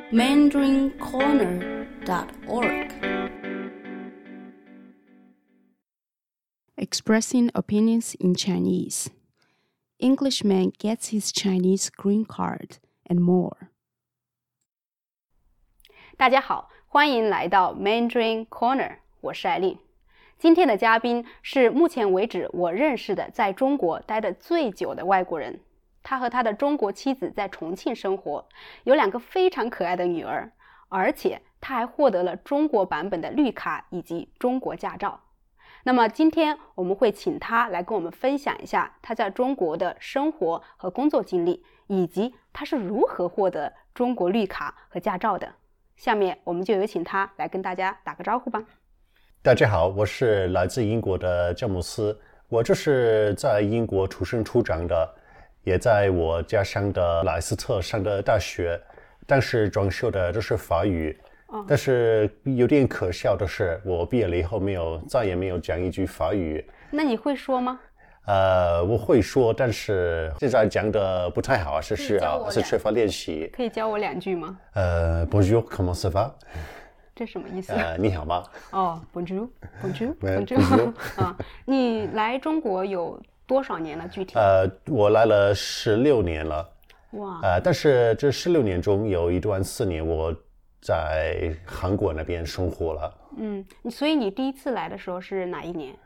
mandarincorner.org. Expressing opinions in Chinese. Englishman gets his Chinese green card and more. 大家好，欢迎来到 Mandarin Corner， 我是艾丽。今天的嘉宾是目前为止我认识的在中国待得最久的外国人。他和他的中国妻子在重庆生活，有2个非常可爱的女儿，而且他还获得了中国版本的绿卡以及中国驾照。那么今天我们会请他来跟我们分享一下他在中国的生活和工作经历，以及他是如何获得中国绿卡和驾照的。下面我们就有请他来跟大家打个招呼吧。 大家好，我是来自英国的詹姆斯，我就是在英国出生出长的，也在我家乡的莱斯特上的大学，但是专修的就是法语。但是有点可笑的是，我毕业了以后再也没有讲一句法语。 那你会说吗？ 我会说，但是现在讲的不太好，是缺乏练习。 可以教我2句吗 ？Bonjour, comment ça va？ 这什么意思？ 你好吗？ 哦 ，Bonjour。你来中国有多少年了？具体？ 我来了16年了。 哇！ 但是这16年中有一段4年我在韩国那边生活了。 所以你第一次来的时候是哪一年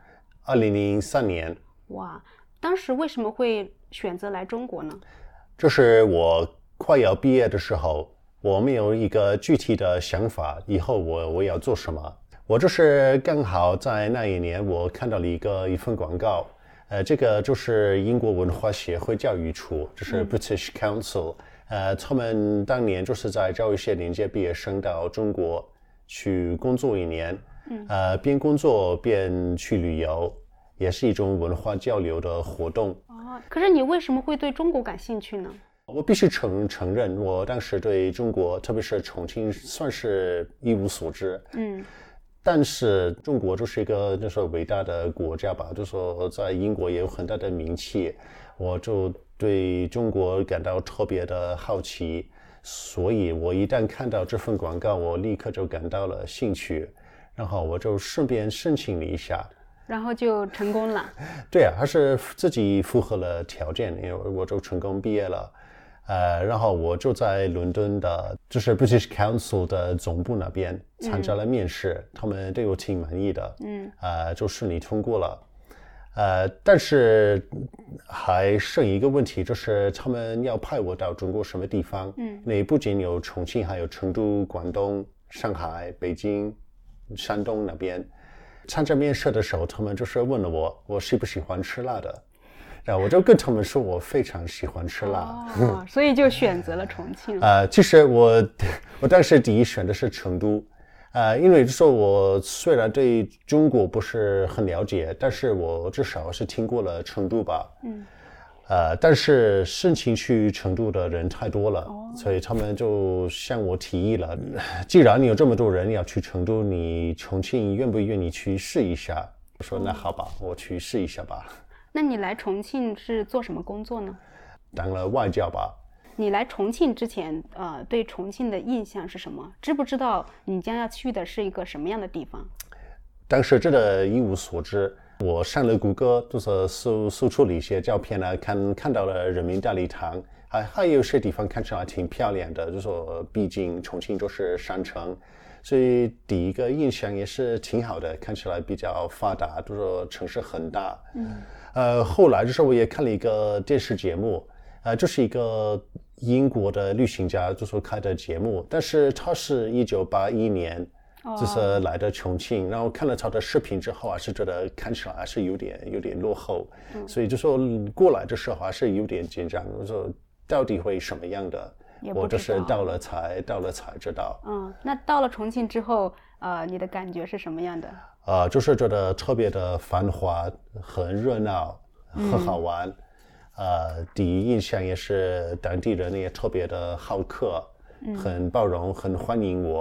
？2003年。 哇，当时为什么会选择来中国呢？ 就是我快要毕业的时候，我没有一个具体的想法，以后我要做什么。我就是刚好在那一年，我看到了一份广告，这个就是英国文化协会教育处，就是 British Council，他们当年就是在招一些应届毕业生到中国去工作1年，边工作边去旅游，也是一种文化交流的活动。 可是你为什么会对中国感兴趣呢？ 我必须承认，我当时对中国，特别是重庆，算是一无所知。但是中国就是一个就是伟大的国家吧，就是说在英国也有很大的名气，我就对中国感到特别的好奇，所以我一旦看到这份广告，我立刻就感到了兴趣，然后我就顺便申请了一下。 然后就成功了。 对啊，还是自己符合了条件，因为我就成功毕业了。然后我就在伦敦的，就是 British Council 的总部那边参加了面试，他们对我挺满意的，就顺利通过了。但是还剩一个问题，就是他们要派我到中国什么地方？那不仅有重庆，还有成都、广东、上海、北京、山东那边。参加面试的时候，他们就是问了我喜不喜欢吃辣的，然后我就跟他们说我非常喜欢吃辣， 所以就选择了重庆。 其实我当时第一选的是成都，因为说我虽然对中国不是很了解，但是我至少是听过了成都吧。但是申请去成都的人太多了，所以他们就向我提议了，既然你有这么多人要去成都，你重庆愿不愿意去试一下？我说那好吧，我去试一下吧。 那你来重庆是做什么工作呢？ 当了外教吧。 你来重庆之前，对重庆的印象是什么？知不知道你将要去的是一个什么样的地方？ 当时真的一无所知。我上了谷歌，就是搜出了一些照片啊，看到了人民大礼堂，还有些地方看起来挺漂亮的，就是说毕竟重庆就是山城，所以第一个印象也是挺好的，看起来比较发达，就是说城市很大。后来就是我也看了一个电视节目，就是一个英国的旅行家就是开的节目，但是他是1981年。就是来的重庆，然后看了他的视频之后，还是觉得看起来还是有点落后，所以就说过来的时候还是有点紧张，我说到底会什么样的？我就是到了才知道。 那到了重庆之后，你的感觉是什么样的？ 就是觉得特别的繁华，很热闹，很好玩。第一印象也是当地人也特别的好客，很包容，很欢迎我。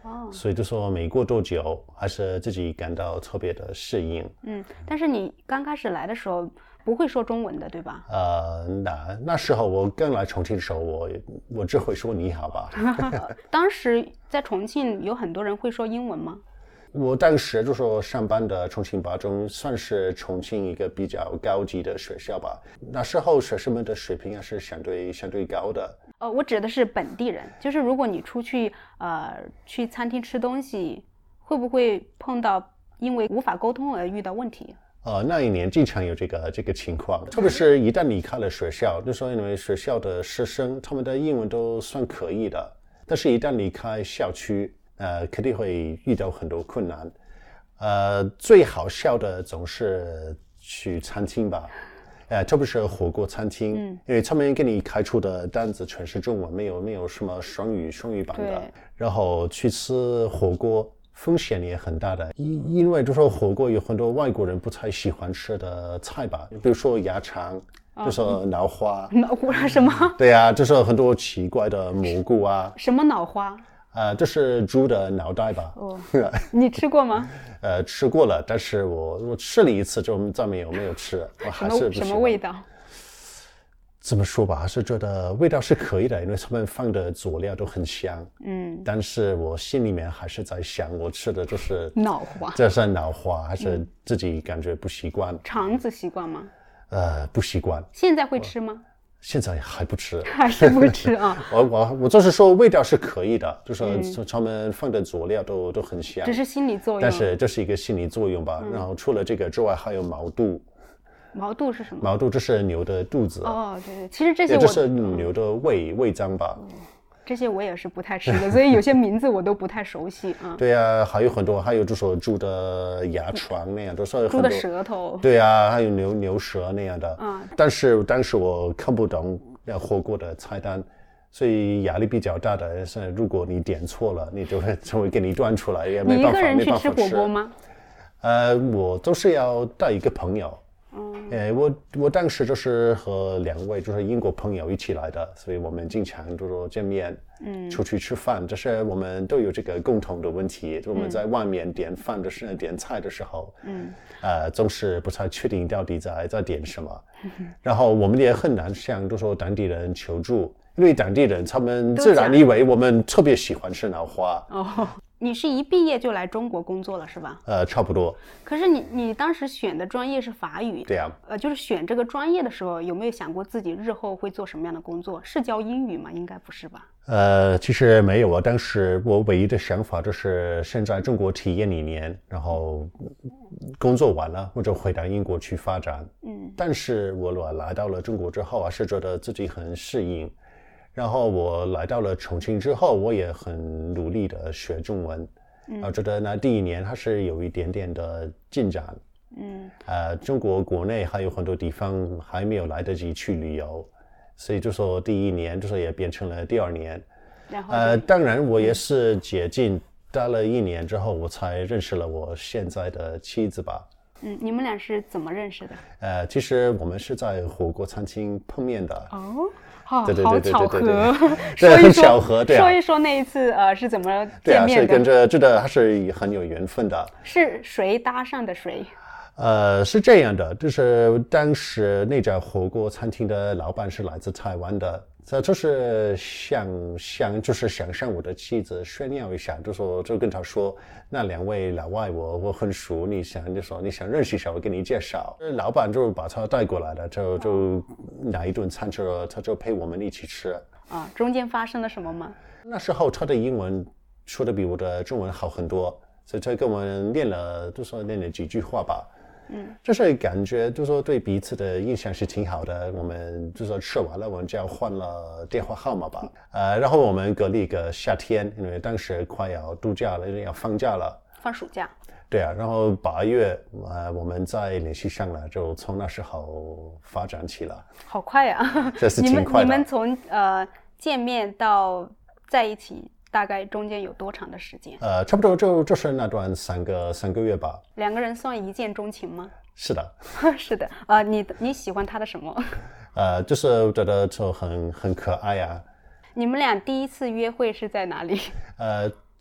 所以就说没过多久，还是自己感到特别的适应。 但是你刚开始来的时候不会说中文的，对吧？ 那时候我刚来重庆的时候，我只会说你好吧。 当时在重庆有很多人会说英文吗？ 我当时就说上班的重庆八中算是重庆一个比较高级的学校吧。那时候学生们的水平还是相对高的。 我指的是本地人，就是如果你出去去餐厅吃东西，会不会碰到因为无法沟通而遇到问题？ 那一年经常有这个情况，特别是一旦离开了学校，就说因为学校的师生他们的英文都算可以的，但是一旦离开校区，肯定会遇到很多困难。最好笑的总是去餐厅吧，特别是火锅餐厅，因为他们给你开出的单子全是中文，没有什么双语版的，然后去吃火锅。风险也很大的，因为就说火锅有很多外国人不太喜欢吃的菜吧，比如说鸭肠，就说脑花。 脑花什么？ 对呀，就是很多奇怪的蘑菇啊。 什么脑花？ 这是猪的脑袋吧？ 你吃过吗？ 吃过了，但是我吃了一次就再没有吃，我还是不喜欢。 什么味道？ 这么说吧，还是觉得味道是可以的，因为他们放的佐料都很香。但是我心里面还是在想，我吃的就是脑花， 这是脑花，还是自己感觉不习惯。 肠子习惯吗？ 不习惯。 现在会吃吗？ 现在还不吃， 还是不吃啊？ 我就是说味道是可以的，就是他们放的佐料都很香， 只是心理作用。 但是这是一个心理作用吧。然后除了这个之外，还有毛肚。 毛肚是什么？ 毛肚这是牛的肚子。 对，其实这些这是牛的胃脏吧。 这些我也是不太吃的，所以有些名字我都不太熟悉啊。 对呀，还有很多，还有就说猪的牙床那样，都是猪的舌头。 对呀，还有牛舌那样的。但是当时我看不懂火锅的菜单，所以压力比较大的是，如果你点错了，你就会给你端出来，也没办法。 你一个人去吃火锅吗？ 我都是要带一个朋友。我当时就是和2位就是英国朋友一起来的，所以我们经常就说见面，出去吃饭，这是我们都有这个共同的问题，就我们在外面点饭的时候，点菜的时候，总是不太确定到底在点什么，然后我们也很难向就说当地人求助，因为当地人他们自然以为我们特别喜欢吃脑花。 你是一毕业就来中国工作了是吧？ 差不多。 可是你当时选的专业是法语。 对啊。 就是选这个专业的时候，有没有想过自己日后会做什么样的工作？是教英语吗？应该不是吧？ 其实没有啊。当时我唯一的想法就是先在中国体验1年，然后工作完了，我就回到英国去发展。但是我来到了中国之后，还是觉得自己很适应。然后我来到了重庆之后，我也很努力的学中文，我觉得那第1年还是有一点点的进展。中国国内还有很多地方还没有来得及去旅游，所以就说第1年就是也变成了第2年。 然后当然我也是解禁待了1年之后，我才认识了我现在的妻子吧。 你们俩是怎么认识的？ 其实我们是在火锅餐厅碰面的。 好巧合， 对，很巧合，对啊。 说一说那一次是怎么见面的？ 对啊，是跟着这个还是很有缘分的。 是谁搭上的谁？ 是这样的，就是当时那家火锅餐厅的老板是来自台湾的，就是想向我的妻子炫耀一下，就跟他说，那2位老外我很熟，你想认识一下，我给你介绍。老板就把他带过来了，就拿一顿餐之后，他就陪我们一起吃。 中间发生了什么吗？ 那时候他的英文说的比我的中文好很多，所以他跟我们练了几句话吧。就是感觉就说对彼此的印象是挺好的。我们就说吃完了，我们就要换了电话号码吧。然后我们隔了一个夏天，因为当时快要度假了，要放假了， 放暑假。 对啊，然后8月我们再联系上了，就从那时候发展起了。 好快呀！ 这是挺快的。 你们从见面到在一起大概中间有多长的时间？ 差不多就是那段三个月吧。 2个人算一见钟情吗？ 是的。 是的。你喜欢他的什么？ 就是觉得就很可爱啊。 你们俩第一次约会是在哪里？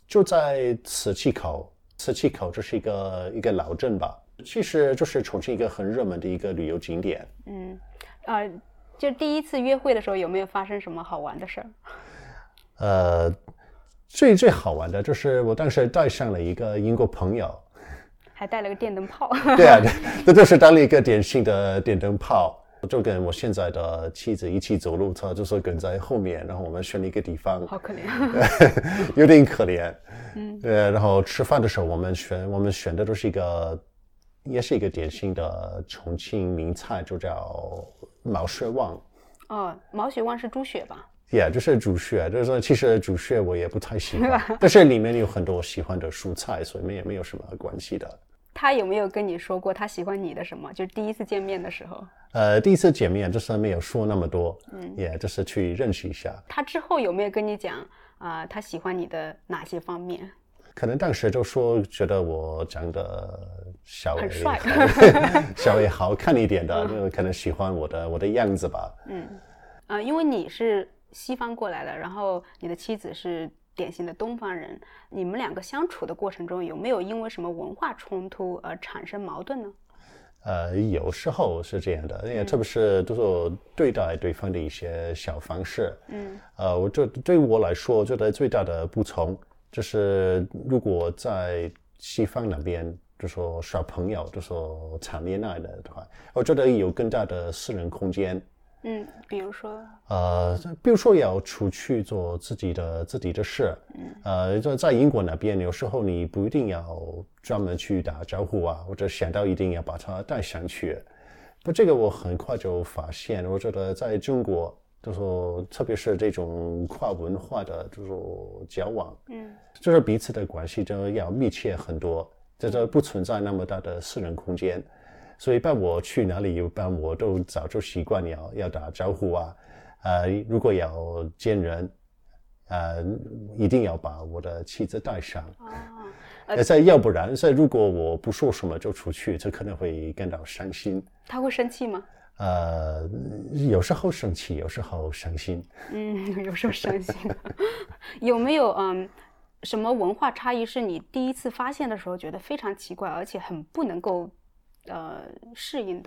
就在磁器口，磁器口这是一个老镇吧，其实就是重庆一个很热门的一个旅游景点。 就第一次约会的时候有没有发生什么好玩的事儿？最好玩的就是我当时带上了一个英国朋友， 还带了个电灯泡。 对啊，这就是当了一个典型的电灯泡。就跟我现在的妻子一起走路，他就是跟在后面，然后我们选了一个地方， 好可怜， 有点可怜。然后吃饭的时候，我们选的都是也是一个典型的重庆名菜，就叫毛血旺。 毛血旺是猪血吧？ 就是猪血，就是说其实猪血我也不太喜欢，但是里面有很多喜欢的蔬菜，所以没有什么关系的。 他有没有跟你说过他喜欢你的什么？就第一次见面的时候。 第一次见面就是没有说那么多，就是去认识一下。 他之后有没有跟你讲他喜欢你的哪些方面？ 可能当时就说觉得我长得稍微好看一点的，就可能喜欢我的样子吧。 因为你是西方过来的，然后你的妻子是典型的东方人，你们两个相处的过程中有没有因为什么文化冲突而产生矛盾呢？ 有时候是这样的，因为特别是就是对待对方的一些小方式。对于我来说，我觉得最大的不同就是如果在西方那边就说耍朋友，就说谈恋爱的话，我觉得有更大的私人空间。 比如说要出去做自己的事。在英国那边，有时候你不一定要专门去打招呼啊，或者想到一定要把它带上去。这个我很快就发现，我觉得在中国，就说特别是这种跨文化的这种交往，就是彼此的关系就要密切很多，这不存在那么大的私人空间。所以我去哪里，一般我都早就习惯要打招呼啊，如果要见人，一定要把我的妻子带上。要不然，如果我不说什么就出去，这可能会感到伤心。 他会生气吗？ 有时候生气，有时候伤心。 有时候伤心。有没有什么文化差异是你第一次发现的时候觉得非常奇怪，而且很不能够适应的？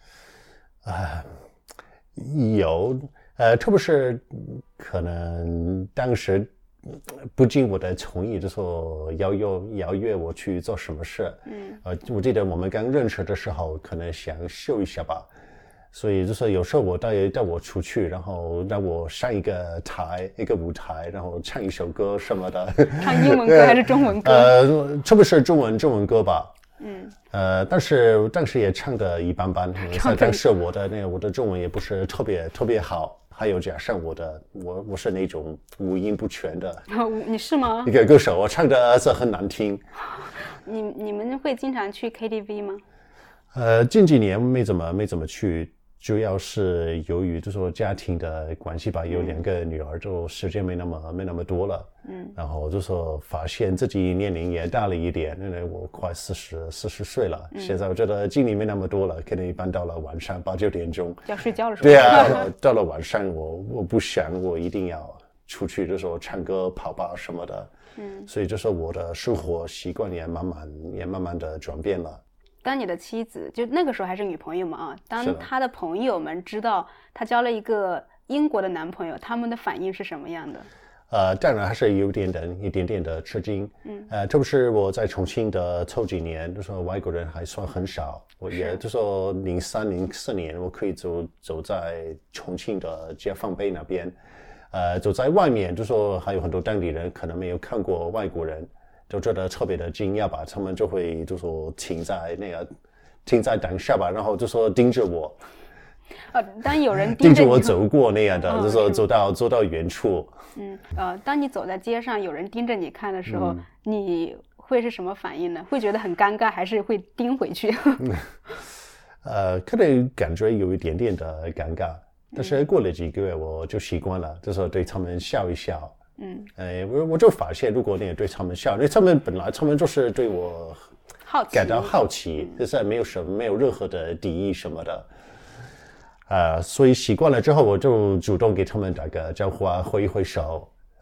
有，特别是可能当时不经我的同意，就说要约我去做什么事。我记得我们刚认识的时候，可能想秀一下吧，所以就是有时候我带我出去，然后让我上一个舞台，然后唱一首歌什么的。 唱英文歌还是中文歌？ 特别是中文歌吧。但是当时也唱的一般般，当时我的中文也不是特别好，还有加上我是那种五音不全的。 你是吗？ 一个歌手，我唱的是很难听。 你们会经常去 KTV 吗？ 近几年没怎么去，主要是由于就说家庭的关系吧，有2个女儿，就时间没那么多了。然后就说发现自己年龄也大了一点，因为我快40岁了。现在我觉得精力没那么多了，可能一般到了晚上8、9点钟要睡觉了，是吧？ 对啊，到了晚上我不想我一定要出去，就说唱歌、跑吧什么的。所以就说我的生活习惯也慢慢的转变了。 当你的妻子就那个时候还是女朋友嘛当她的朋友们知道她交了一个英国的男朋友，他们的反应是什么样的？ 当然还是有一点点的吃惊。特别是我在重庆的头几年，就说外国人还算很少。我也就说03、04年，我可以走在重庆的解放碑那边，走在外面，就说还有很多当地人可能没有看过外国人，就觉得特别的惊讶吧。他们就会就说停在当下吧，然后就说盯着我。 当有人盯着我走过那样的，就是走到远处。 当你走在街上，有人盯着你看的时候，你会是什么反应呢？会觉得很尴尬，还是会盯回去？ 可能感觉有一点点的尴尬，但是过了几个月我就习惯了，就是对他们笑一笑。我就发现，如果你对他们笑，因为他们就是对我感到好奇，就是没有任何的敌意什么的。所以习惯了之后，我就主动给他们打个招呼啊，挥一挥手，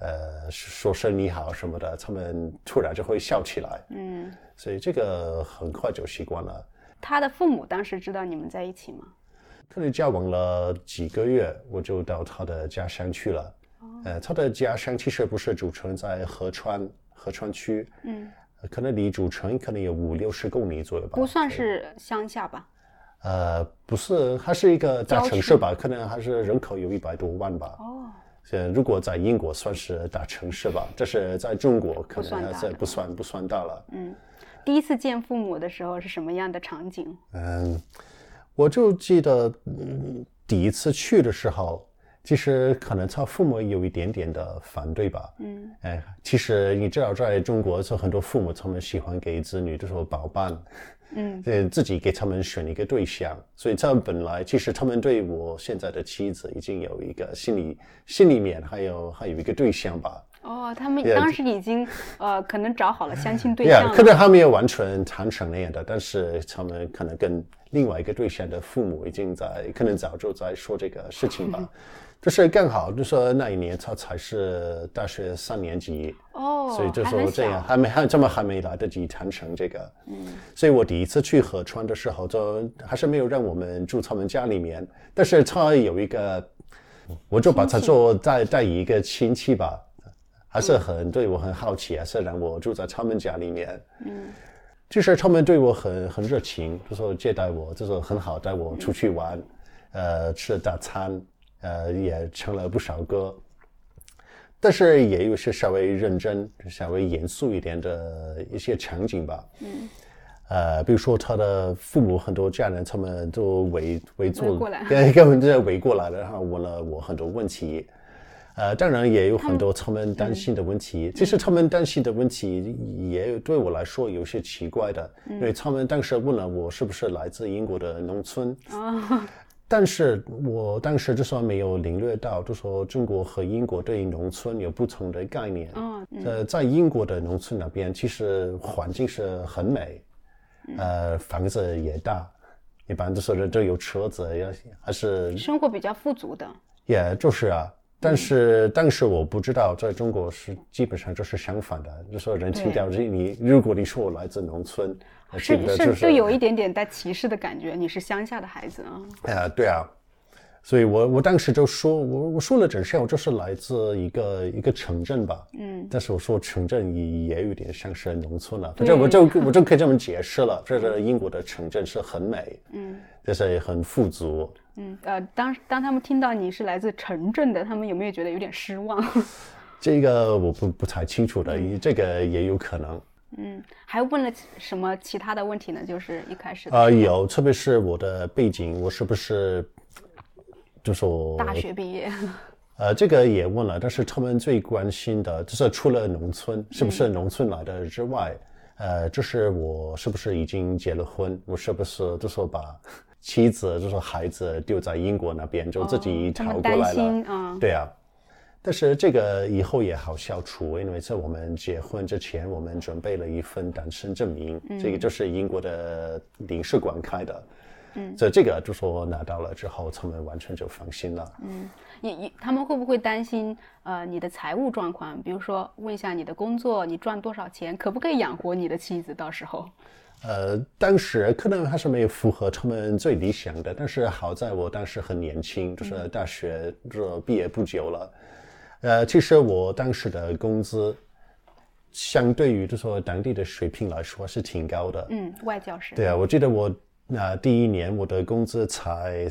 说声你好什么的，他们突然就会笑起来。所以这个很快就习惯了。 他的父母当时知道你们在一起吗？ 可能交往了几个月，我就到他的家乡去了。他的家乡其实不是主城，在合川区，可能离主城可能有50-60公里左右吧。 不算是乡下吧？ 不是，还是一个大城市吧，可能还是人口有100多万吧。如果在英国算是大城市吧，这是在中国可能还是不算大了。 第一次见父母的时候是什么样的场景？ 我就记得第一次去的时候，其实可能他父母有一点点的反对吧。其实你知道，在中国是很多父母他们喜欢给子女就说包办，自己给他们选一个对象，所以他们本来其实他们对我现在的妻子已经有一个心里面还有一个对象吧。 他们当时已经可能找好了相亲对象了。 可能还没有完全谈成那样的，但是他们可能跟另外一个对象的父母已经可能早就在说这个事情吧。就是刚好就说那一年他才是大学3年级，所以就说这样还没来得及谈成这个。所以我第一次去合川的时候，就还是没有让我们住他们家里面，但是他有一个，我就把他做带一个亲戚吧。还是对我很好奇，还是让我住在他们家里面。就是他们对我很热情，就说接待我，就说很好，带我出去玩，吃大餐，也唱了不少歌。但是也有些稍微认真、稍微严肃一点的一些场景吧。比如说他的父母很多家人，他们都围过来，根本就围过来了，然后问了我很多问题。当然也有很多他们担心的问题。其实他们担心的问题也对我来说有些奇怪的，因为他们当时问了我是不是来自英国的农村。但是我当时就说没有领略到，就说中国和英国对农村有不同的概念。在英国的农村那边，其实环境是很美，房子也大，一般都是都有车子，还是生活比较富足的。 就是啊。但是当时我不知道，在中国是基本上就是相反的，就说人听到如果你说我来自农村， 就有一点点带歧视的感觉，你是乡下的孩子啊。 对啊，所以我当时就说，我说了整下，我就是来自一个城镇吧。但是我说城镇也有点像是农村了，我就可以这么解释了，这是英国的城镇是很美，就是很富足。 当他们听到你是来自城镇的，他们有没有觉得有点失望？ 这个我不太清楚的，这个也有可能。 还问了什么其他的问题呢？就是一开始的有，特别是我的背景，我是不是就说大学毕业？ 这个也问了，但是他们最关心的就是除了农村是不是农村来的之外，就是我是不是已经结了婚，我是不是就说把妻子就说孩子丢在英国那边，就自己逃过来了。对啊，但是这个以后也好消除，因为在我们结婚之前，我们准备了一份单身证明，这个就是英国的领事馆开的。所以这个就说拿到了之后，他们完全就放心了。 他们会不会担心你的财务状况？比如说问一下你的工作，你赚多少钱，可不可以养活你的妻子？到时候。 当时可能还是没有符合他们最理想的，但是好在我当时很年轻，就是大学就毕业不久了。其实我当时的工资相对于就说当地的水平来说是挺高的。 外教师。 对啊，我记得我第一年我的工资才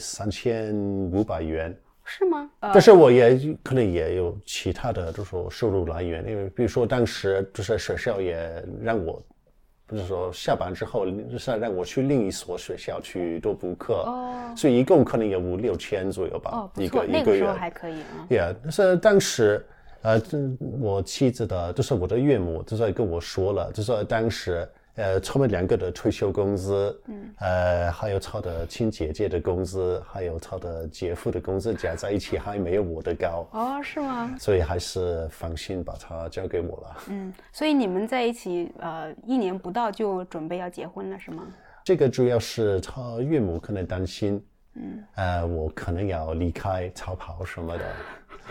3500元。 是吗？ 但是我也可能也有其他的就说收入来源，因为比如说当时就是学校也让我。就是说下班之后就是让我去另一所学校去多补课，所以一共可能有5-6千左右吧。 不错，那个时候还可以啊。 但是当时我妻子的就是我的岳母就在跟我说了，就是当时他们2个的退休工资，还有他的亲姐姐的工资，还有他的姐夫的工资加在一起还没有我的高。 是吗？ 所以还是放心把他交给我了。 所以你们在一起1年不到就准备要结婚了是吗？ 这个主要是他岳母可能担心，我可能要离开逃跑什么的。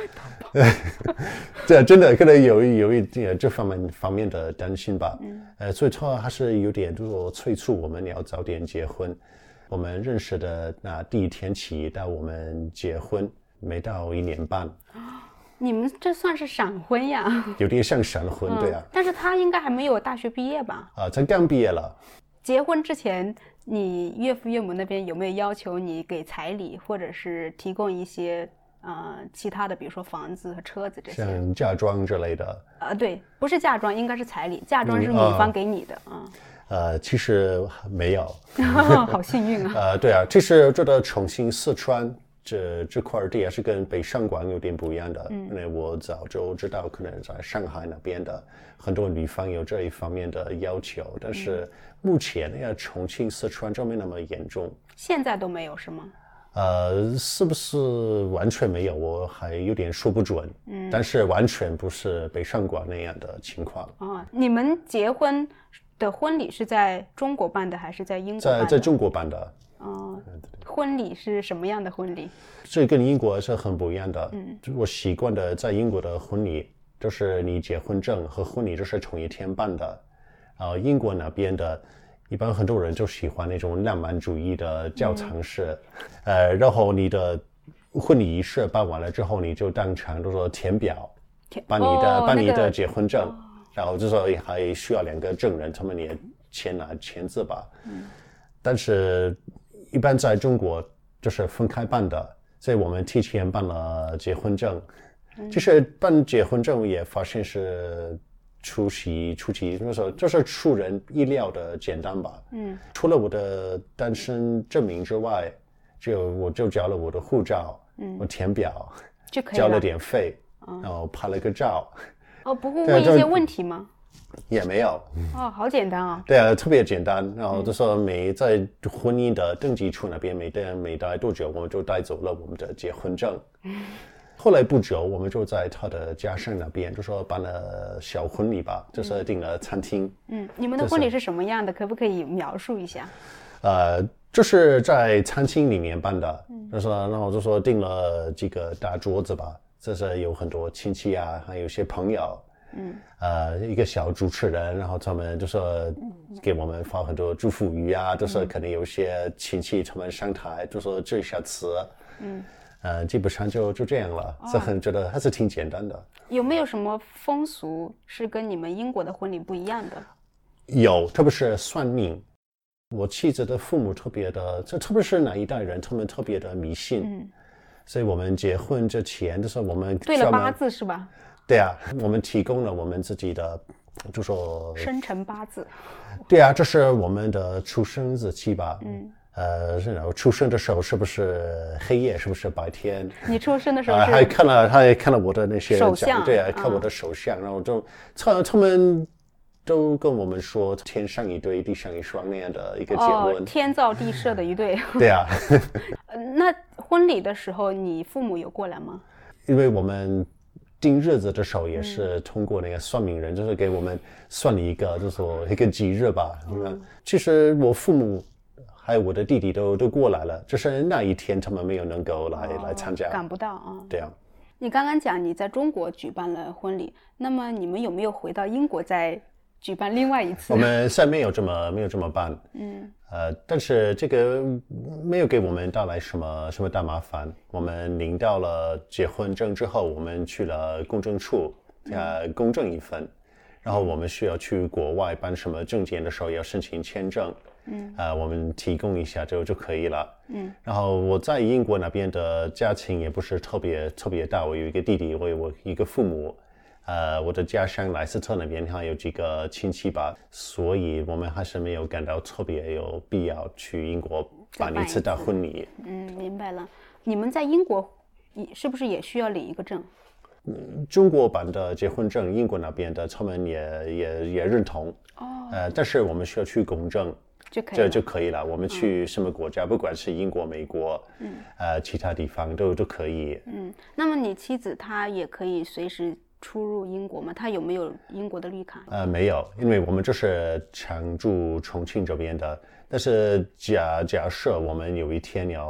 这真的可能有一点这方面的担心吧。所以他还是有点就是说催促我们要早点结婚。我们认识的那第一天起到我们结婚没到1年半。 你们这算是闪婚呀？ 有点像闪婚，对啊。 但是他应该还没有大学毕业吧？ 他刚毕业了。 结婚之前，你岳父岳母那边有没有要求你给彩礼，或者是提供一些其他的，比如说房子和车子这些？ 像嫁妆之类的。 对，不是嫁妆，应该是彩礼。嫁妆是女方给你的其实没有。 好幸运啊！ 对啊，其实觉得重庆、四川这块地也是跟北上广有点不一样的，因为我早就知道，可能在上海那边的很多女方有这一方面的要求，但是目前重庆、四川就没那么严重。 现在都没有是吗？ 是不是完全没有？我还有点说不准。但是完全不是北上广那样的情况。 你们结婚的婚礼是在中国办的还是在英国办的？ 在中国办的。 婚礼是什么样的婚礼？ 这跟英国是很不一样的。我习惯的在英国的婚礼，就是你结婚证和婚礼就是同一天办的。英国那边的，一般很多人就喜欢那种浪漫主义的教堂式。然后你的婚礼仪式办完了之后，你就当场就说填表，办你的结婚证，然后就说还需要2个证人，他们也签字吧。但是一般在中国就是分开办的，所以我们提前办了结婚证。就是办结婚证也发现是出奇就是出人意料的简单吧。除了我的单身证明之外，我就交了我的护照，我填表就可以了， 交了点费，然后拍了个照。 不会问一些问题吗？ 也没有。 好简单啊。 对啊，特别简单。然后就说在婚姻的登记处那边没待多久，我们就带走了我们的结婚证。后来不久，我们就在他的家乡那边就说办了小婚礼吧，就是订了餐厅。 你们的婚礼是什么样的？可不可以描述一下？ 就是在餐厅里面办的。然后就说订了几个大桌子吧，就是有很多亲戚啊，还有一些朋友。一个小主持人，然后他们就说给我们发很多祝福语啊，就是可能有些亲戚他们上台就说致一下词。基本上就这样了。觉得还是挺简单的。 有没有什么风俗是跟你们英国的婚礼不一样的？ 有，特别是算命。我妻子的父母特别是那一代人，他们特别的迷信。所以我们结婚之前就是我们对了八字是吧？ 对啊，我们提供了我们自己的，就说生辰八字。 对啊，这是我们的出生日期吧。然后出生的时候是不是黑夜，是不是白天？ 你出生的时候是还看了我的那些手相。 对啊，看我的手相，然后就他们都跟我们说天上一对地上一双那样的一个结论。 天造地设的一对。 对啊。 那婚礼的时候你父母有过来吗？ 因为我们定日子的时候也是通过那个算命人，就是给我们算了一个就是说一个吉日吧。其实我父母还有我的弟弟都过来了，就是那一天他们没有能够来参加， 赶不到啊。 对啊。 你刚刚讲你在中国举办了婚礼，那么你们有没有回到英国再举办另外一次？ 我们现在没有这么办。但是这个没有给我们带来什么大麻烦。我们领到了结婚证之后，我们去了公证处公证一份，然后我们需要去国外办什么证件的时候要申请签证。我们提供一下就可以了。然后我在英国那边的家庭也不是特别大，我有一个弟弟，我有一个父母。我的家乡莱斯特那边还有几个亲戚吧，所以我们还是没有感到特别有必要去英国办一次大婚礼。 明白了。你们在英国是不是也需要领一个证？ 中国版的结婚证，英国那边的他们也认同。但是我们需要去公证就可以了。我们去什么国家，不管是英国、美国，其他地方都可以。 那么你妻子她也可以随时出入英国吗？她有没有英国的绿卡？ 没有，因为我们就是常驻重庆这边的。但是假设我们有一天要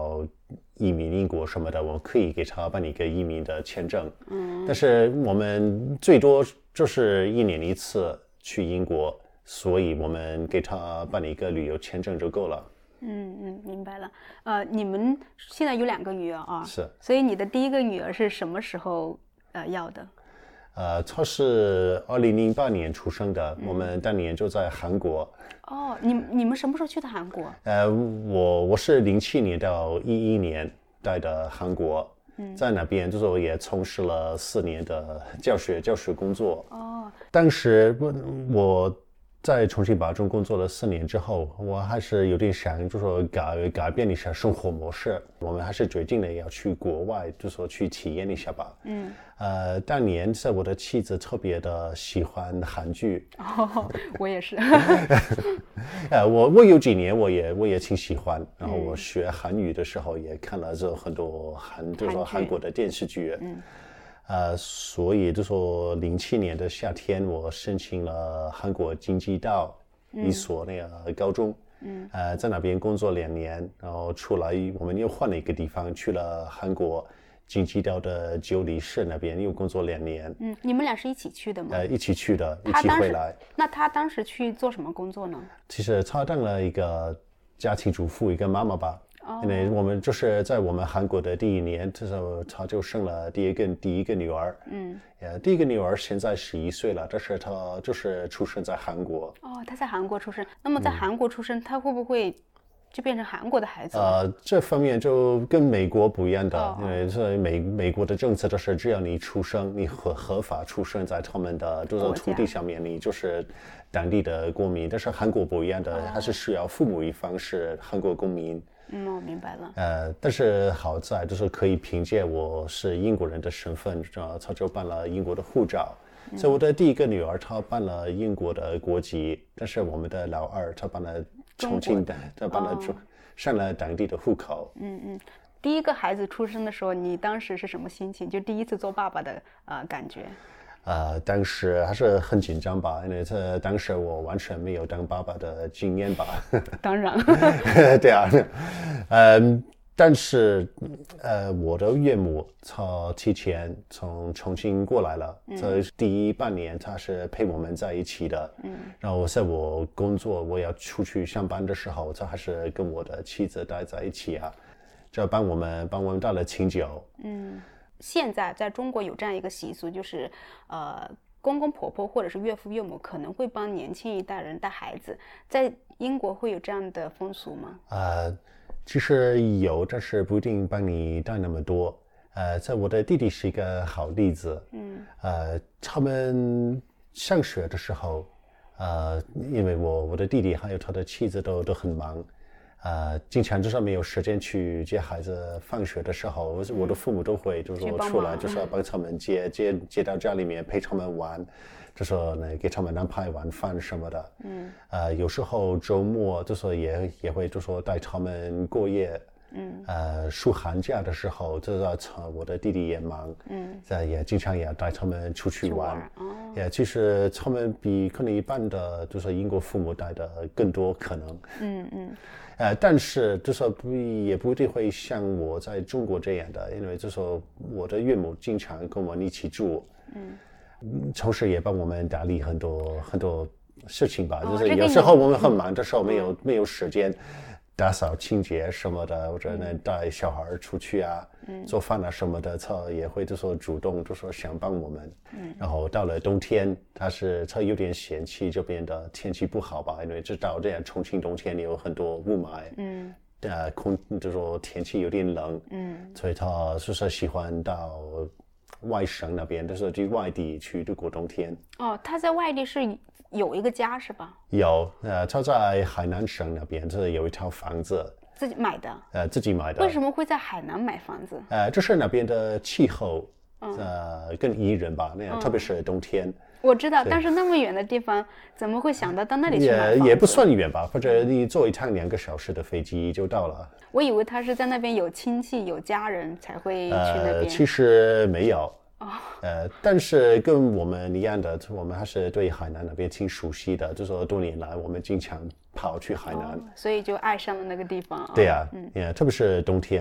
移民英国什么的，我可以给他办一个移民的签证。但是我们最多就是1年1次去英国，所以我们给他办一个旅游签证就够了。 明白了。你们现在有2个女儿啊？ 是。 所以你的第一个女儿是什么时候要的？ 她是2008年出生的，我们当年就在韩国。 哦，你们什么时候去的韩国？ 我是07年到11年待的韩国，在那边就是我也从事了4年的教学工作。当时我在重庆八中工作了4年之后，我还是有点想，就说改变一下生活模式。我们还是决定了要去国外，就说去体验一下吧。当年是我的妻子特别的喜欢韩剧。 我也是。 我有几年我也挺喜欢，然后我学韩语的时候也看了这很多就是说韩国的电视剧。所以就说07年的夏天，我申请了韩国京畿道一所那个高中，在那边工作2年，然后出来我们又换了一个地方，去了韩国京畿道的九里市那边又工作2年。 你们俩是一起去的吗？ 一起去的，一起回来。 那他当时去做什么工作呢？ 其实他当了一个家庭主妇，一个妈妈吧。因为我们就是在我们韩国的第1年，这时候他就生了第一个女儿。第一个女儿现在11岁了，但是她就是出生在韩国。 她在韩国出生。那么在韩国出生，她会不会就变成韩国的孩子？ 这方面就跟美国不一样的，因为是美国的政策就是只要你出生，你合法出生在他们的就是土地上面，你就是当地的公民。但是韩国不一样的，还是需要父母一方是韩国公民。 我明白了。 但是好在就是可以凭借我是英国人的身份，他就办了英国的护照。所以我的第一个女儿她办了英国的国籍，但是我们的老二她办了重庆的，她办了上了当地的户口。 第一个孩子出生的时候，你当时是什么心情？就第一次做爸爸的感觉？ 当时还是很紧张吧，因为当时我完全没有当爸爸的经验吧。 当然。 对啊。但是我的岳母她提前从重庆过来了，在第1半年她是陪我们在一起的。然后在我工作我要出去上班的时候，她还是跟我的妻子待在一起啊，就帮我们倒了清酒。 现在在中国有这样一个习俗，就是公公婆婆或者是岳父岳母可能会帮年轻一代人带孩子，在英国会有这样的风俗吗？ 其实有，但是不一定帮你带那么多。在我的弟弟是一个好例子。他们上学的时候，因为我的弟弟还有他的妻子都很忙。经常就是没有时间去接孩子放学的时候，我的父母都会就是说出来，就是要帮他们接到家里面陪他们玩，就说呢给他们安排晚饭什么的。有时候周末就说也会就说带他们过夜。暑寒假的时候，就是我的弟弟也忙，也经常也带他们出去玩。也其实他们比可能一般的就是英国父母带的更多可能。但是就说也不一定会像我在中国这样的，因为就说我的岳母经常跟我们一起住，同时也帮我们打理很多事情吧。就是有时候我们很忙的时候没有时间打扫清洁什么的，或者呢带小孩出去啊，做饭啊什么的，他也会就说主动就说想帮我们。然后到了冬天，他有点嫌弃这边的天气不好吧，因为知道这样重庆冬天有很多雾霾，就说天气有点冷，所以他就是喜欢到外省那边，就是去外地去度过冬天。 他在外地是有一个家是吧？ 有，他在海南省那边，就是有一套房子。 自己买的？ 自己买的。 为什么会在海南买房子？ 就是那边的气候，更宜人吧，那样，特别是冬天。 我知道，但是那么远的地方，怎么会想到那里去买房子？ 也不算远吧，或者你坐一趟2个小时的飞机就到了。 我以为他是在那边有亲戚有家人才会去那边。 其实没有。但是跟我们一样的，我们还是对海南那边挺熟悉的，就说多年来我们经常跑去海南， 所以就爱上了那个地方。 对呀，特别是冬天。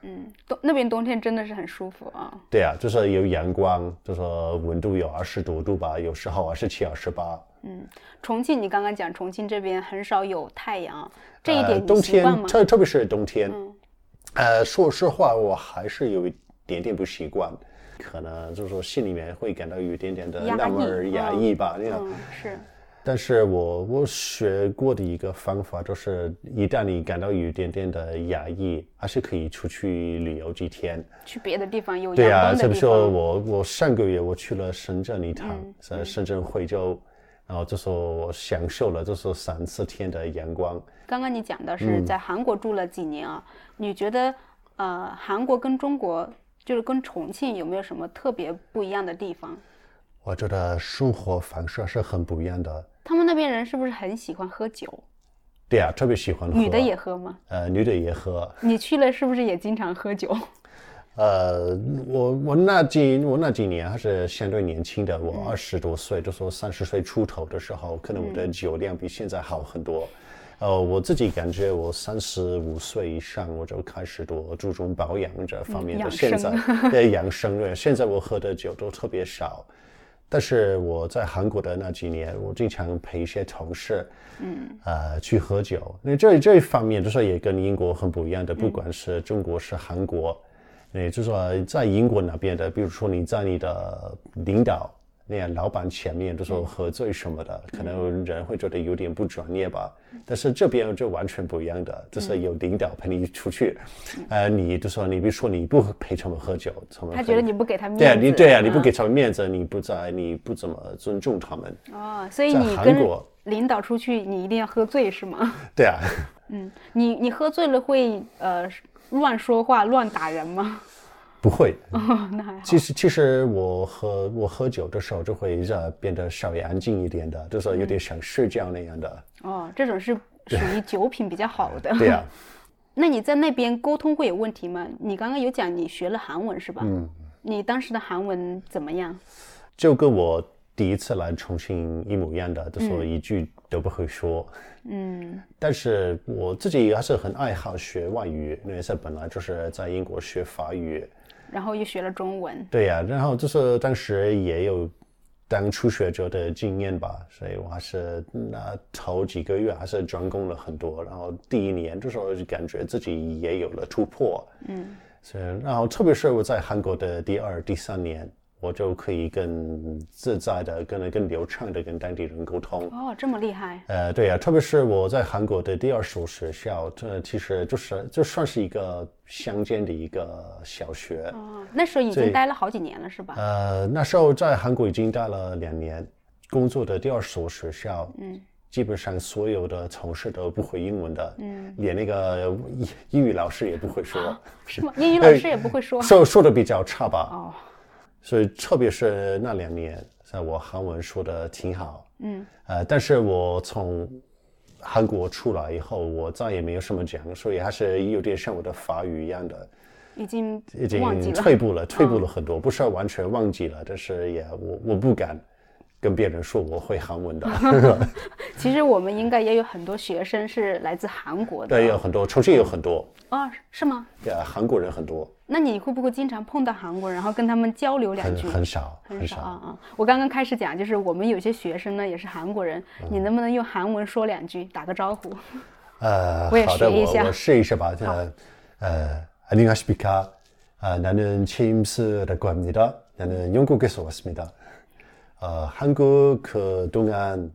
那边冬天真的是很舒服啊。 对啊，就是有阳光，就是温度有20多度吧，有时候27、28。 重庆你刚刚讲重庆这边很少有太阳，这一点冬你习惯吗？ 天特别是冬天，说实话我还是有一点点不习惯，可能就是说心里面会感到有一点点的那么压抑吧。 是。 但是我学过的一个方法就是，一旦你感到有一点点的压抑，还是可以出去旅游几天， 去别的地方有阳对啊， 光的地方。 比如说我上个月我去了深圳一趟，在深圳惠州，然后就是我享受了就是3-4天的阳光。 刚刚你讲的是在韩国住了几年啊？你觉得韩国跟中国就是跟重庆有没有什么特别不一样的地方？ 我觉得生活方式是很不一样的。 他们那边人是不是很喜欢喝酒？ 对啊，特别喜欢喝。 女的也喝吗？ 女的也喝。 你去了是不是也经常喝酒？ 我那几年还是相对年轻的，我20多岁，就说30岁出头的时候，可能我的酒量比现在好很多。我自己感觉我35岁以上，我就开始多注重保养这方面的。现在对养生，对，现在我喝的酒都特别少。但是我在韩国的那几年，我经常陪一些同事，去喝酒。那这一方面就是也跟英国很不一样的，不管是中国是韩国，就是说在英国那边的，比如说你在你的领导那样老板前面就说喝醉什么的，可能人会觉得有点不专业吧。但是这边就完全不一样的，就是有领导陪你出去，你就说你比如说你不陪他们喝酒， 他觉得你不给他面子， 对啊，你不给他们面子，你不怎么尊重他们。 所以你跟领导出去，你一定要喝醉是吗？ 对啊。 你喝醉了会乱说话、乱打人吗？ 不会。 那还好。 其实我喝酒的时候就会变得稍微安静一点的，就是有点想睡觉那样的。 这种是属于酒品比较好的。 对啊。 那你在那边沟通会有问题吗？你刚刚有讲你学了韩文是吧？你当时的韩文怎么样？ 就跟我第一次来重庆一模一样的，就是一句都不会说。但是我自己还是很爱好学外语，因为本来就是在英国学法语， 然后又学了中文。 对呀，然后就是当时也有当初学者的经验吧，所以我还是头几个月还是专攻了很多，然后第一年的时候就感觉自己也有了突破。所以然后特别是我在韩国的第2、第3年，我就可以更自在的、更流畅的跟当地人沟通。 这么厉害。 对呀，特别是我在韩国的第2所学校，这其实就算是一个乡间的一个小学。 那时候已经待了好几年了是吧？ 那时候在韩国已经待了2年，工作的第2所学校，基本上所有的同事都不会英文的，连那个英语老师也不会说。 是吗？英语老师也不会说？ 说的比较差吧。所以特别是那2年，我韩文说的挺好。但是我从韩国出来以后，我再也没有什么讲，所以还是有点像我的法语一样的， 已经退步了很多，不是完全忘记了，但是我不敢跟别人说我会韩文的。 其实我们应该也有很多学生是来自韩国的。 对，有很多，重庆有很多。 是吗？ 对，韩国人很多。 那你会不会经常碰到韩国人，然后跟他们交流2句？ 很少啊。我刚刚开始讲，就是我们有些学生呢也是韩国人，你能不能用韩文说2句，打个招呼？我也学一下。 我试一下吧。안녕하십니까? 나는 제임스라고 합니다. 나는 영국에서 왔습니다. 한국 그동안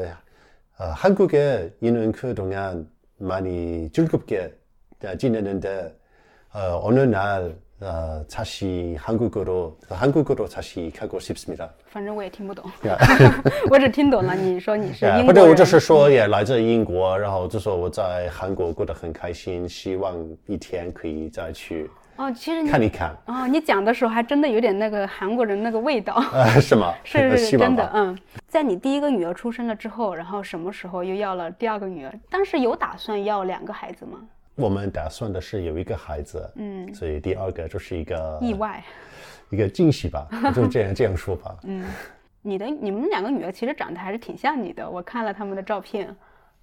한국에 있는 그동안 많이 즐겁게 지내는데 어느 날 다시 한국으로 다시 가고 싶습니다. 反正我也听不懂，我只听懂了你说你是英国人。 或者我就是说也来自英国，然后就说我在韩国过得很开心，希望一天可以再去其实看一看。 你讲的时候还真的有点那个韩国人那个味道。 是吗？ 是真的。在你第1个女儿出生了之后，然后什么时候又要了第2个女儿？当时有打算要2个孩子吗？ 我们打算的是有1个孩子，所以第2个就是一个意外， 一个惊喜吧，就这样说吧。 你们2个女儿其实长得还是挺像你的，我看了他们的照片。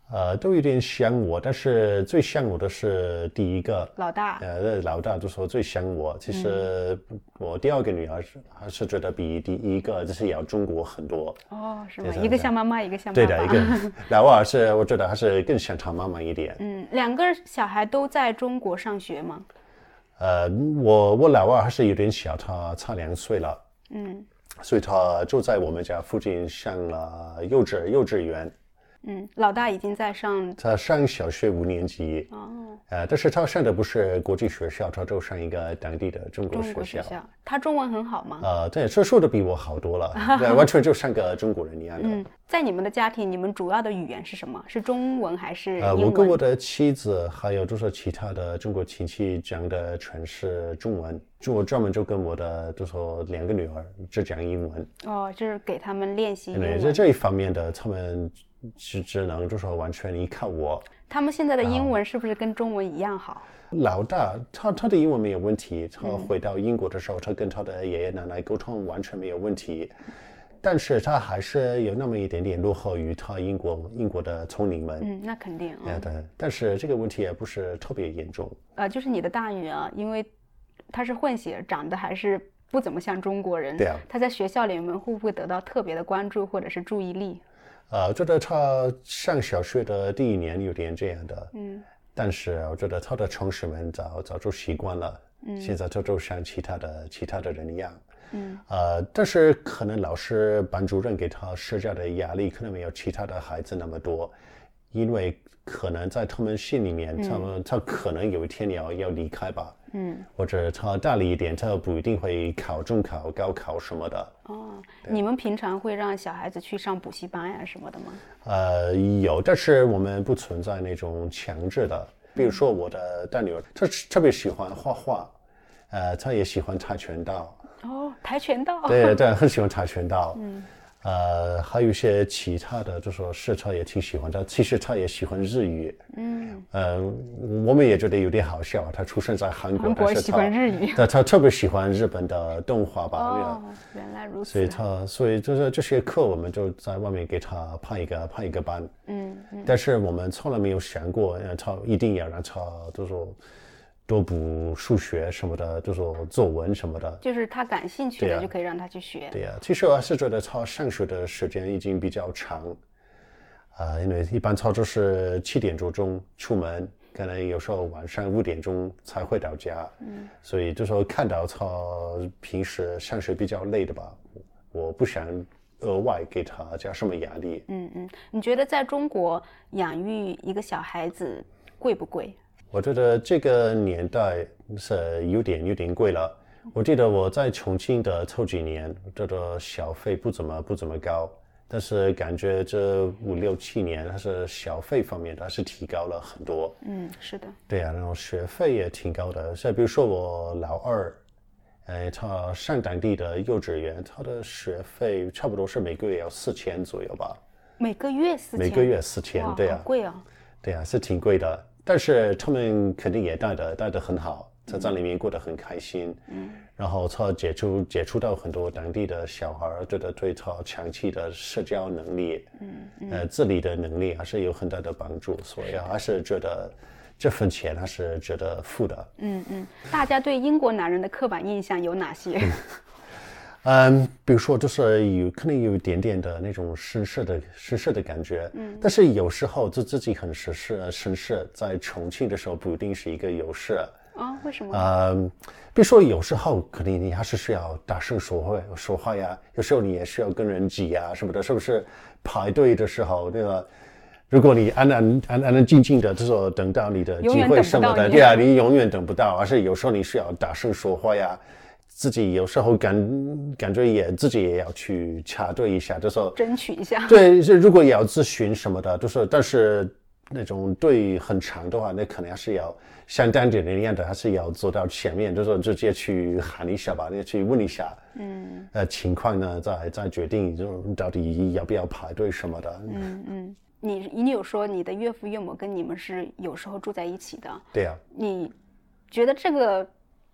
都有点像我，但是最像我的是第一个老大。 老大就说最像我。其实我第二个女儿还是觉得比第一个就是要中国很多。 哦，是吗？一个像妈妈，一个像爸爸。 对的，一个老二是我觉得还是更像她妈妈一点。 两个小孩都在中国上学吗？ 我老二还是有点小，他差2岁了。所以他就在我们家附近上了幼稚园。 老大已经在上， 他上小学5年级。但是他上的不是国际学校，他就上一个当地的中国学校。 他中文很好吗？ 对，说的比我好多了，对，完全就像个中国人一样的。 在你们的家庭，你们主要的语言是什么？是中文还是英文？ 我跟我的妻子还有就是其他的中国亲戚讲的全是中文，我专门就跟我的就是2个女儿只讲英文。 就是给他们练习英文。 在这一方面的，他们只能就说完全依靠我。 他们现在的英文是不是跟中文一样好？ 老大他的英文没有问题，他回到英国的时候，他跟他的爷爷奶奶沟通完全没有问题，但是他还是有那么一点点落后于他英国的聪灵们。 那肯定。 对，但是这个问题也不是特别严重。 就是你的大女儿，因为她是混血，长得还是不怎么像中国人。 对啊。 她在学校里面会不会得到特别的关注或者是注意力？ 觉得他上小学的第1年有点这样的。但是我觉得他的同学们早就习惯了。现在就像其他的人一样。但是可能老师班主任给他施加的压力可能没有其他的孩子那么多，因为可能在他们心里面，他可能有一天要离开吧。或者他大力一点，他不一定会考中考、高考什么的。 你们平常会让小孩子去上补习班呀什么的吗？ 有，但是我们不存在那种强制的。比如说我的大女儿，她特别喜欢画画，她也喜欢跆拳道。 跆拳道。 对，很喜欢跆拳道。还有一些其他的，就说是他也挺喜欢的。其实他也喜欢日语。我们也觉得有点好笑。他出生在韩国，但是喜欢日语。 他特别喜欢日本的动画吧。 原来如此。 所以就是这些课，我们就在外面给他派一个班。但是我们从来没有想过，他一定要让他就说多补数学什么的，就说作文什么的， 就是他感兴趣的就可以让他去学。 对呀，其实我还是觉得他上学的时间已经比较长，因为一般他就是7点多钟出门，可能有时候晚上5点钟才回到家。所以就说看到他平时上学比较累的吧，我不想额外给他加什么压力。 你觉得在中国养育一个小孩子贵不贵？ 我觉得这个年代是有点贵了。我记得我在重庆的头几年，这个小费不怎么高，但是感觉这5、6、7年，它是小费方面它是提高了很多。 是的。 对啊，然后学费也挺高的。像比如说我老二，他上当地的幼稚园，他的学费差不多是每个月要4000左右吧。 每个月4000？ 每个月4000，对啊。 好贵啊。 对啊，是挺贵的。但是他们肯定也带得很好，在里面过得很开心。然后他接触到很多当地的小孩，觉得对他长期的社交能力，自理的能力还是有很大的帮助。所以还是觉得这份钱还是值得付的。 大家对英国男人的刻板印象有哪些？ 比如说就是可能有一点点的那种绅士的感觉。但是有时候自己很绅士，在重庆的时候不一定是一个优势。 为什么？ 比如说有时候可能你还是需要大声说话呀，有时候你也需要跟人挤呀什么的，是不是？排队的时候，对吧？如果你安静静的，就是等到你的机会什么的，对啊，你永远等不到。而是有时候你需要大声说话呀。自己有时候感觉自己也要去插队一下，就是说争取一下。 对，如果也要咨询什么的，就是但是那种队很长的话，那可能还是要像当地人一样的，还是要走到前面，就是说直接去喊一下吧，去问一下，情况呢，再决定就到底要不要排队什么的。 你有说你的岳父岳母跟你们是有时候住在一起的？ 对啊。 你觉得这个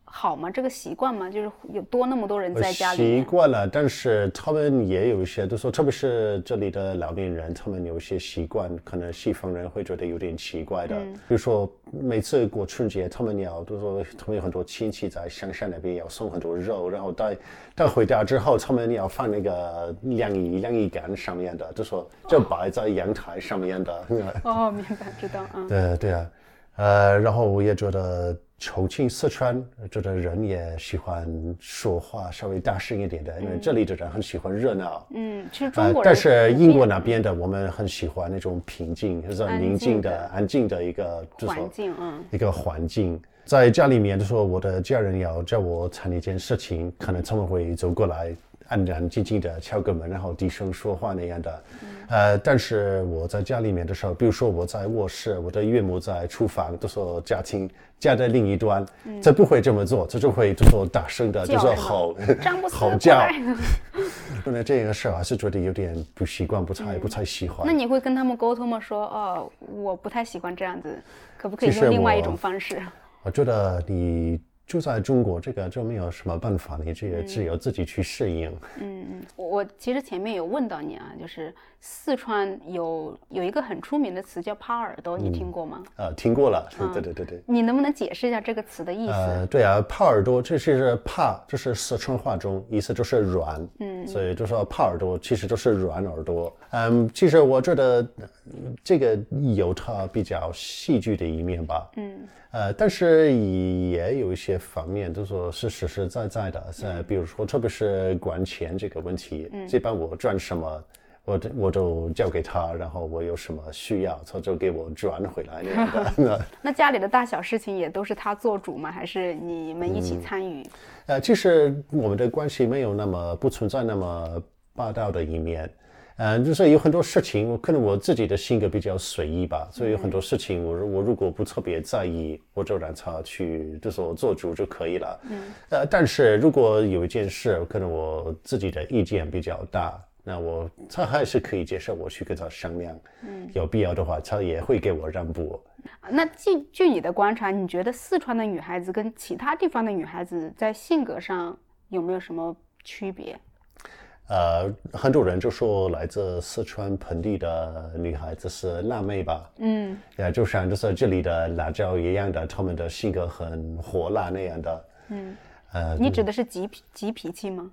好吗？这个习惯吗？就是有那么多人在家里习惯了，但是他们也有一些，就说特别是这里的老年人，他们有一些习惯，可能西方人会觉得有点奇怪的。比如说每次过春节，他们就说他们有很多亲戚在香山那边要送很多肉，然后带回家之后，他们要放那个晾衣杆上面的，就说就摆在阳台上面的。 哦，明白，知道啊。 对啊，然后我也觉得。重庆、四川，觉得人也喜欢说话稍微大声一点的，因为这里的人很喜欢热闹。 其实中国人。 但是英国那边的，我们很喜欢那种平静、就是宁静的、安静的一个环境。 一个环境。在家里面，就说我的家人要叫我谈一件事情，可能他们会走过来，安静静的敲个门，然后低声说话那样的。但是我在家里面的时候，比如说我在卧室，我的岳母在厨房，就说家的另一端，这不会这么做，这就会就说大声的，就说吼叫。那这个事还是觉得有点不习惯，不太喜欢。 那你会跟他们沟通吗？说我不太喜欢这样子，可不可以用另外一种方式？ 我觉得你住在中国，这个就没有什么办法，你这个只有自己去适应。 我其实前面有问到你啊，就是四川有一个很出名的词叫耙耳朵，你听过吗？ 听过了，对。 你能不能解释一下这个词的意思？ 对啊，耙耳朵这是耙，这是四川话中意思就是软，所以就说耙耳朵其实就是软耳朵。其实我觉得这个有它比较戏剧的一面吧。但是也有一些方面，就说是实实在在的，比如说特别是管钱这个问题，这般我赚什么，我就交给他，然后我有什么需要，他就给我转回来那样的。 那家里的大小事情也都是他做主吗？还是你们一起参与？ 其实我们的关系不存在那么霸道的一面。就是有很多事情，可能我自己的性格比较随意吧，所以有很多事情我如果不特别在意，我就让他去，就是我做主就可以了。但是如果有一件事，可能我自己的意见比较大，那他还是可以接受我去跟他商量。有必要的话，他也会给我让步。 那据你的观察，你觉得四川的女孩子跟其他地方的女孩子在性格上有没有什么区别？ 很多人就说来自四川盆地的女孩子是辣妹吧，就像就是这里的辣椒一样的，她们的性格很火辣那样的。 你指的是急脾气吗？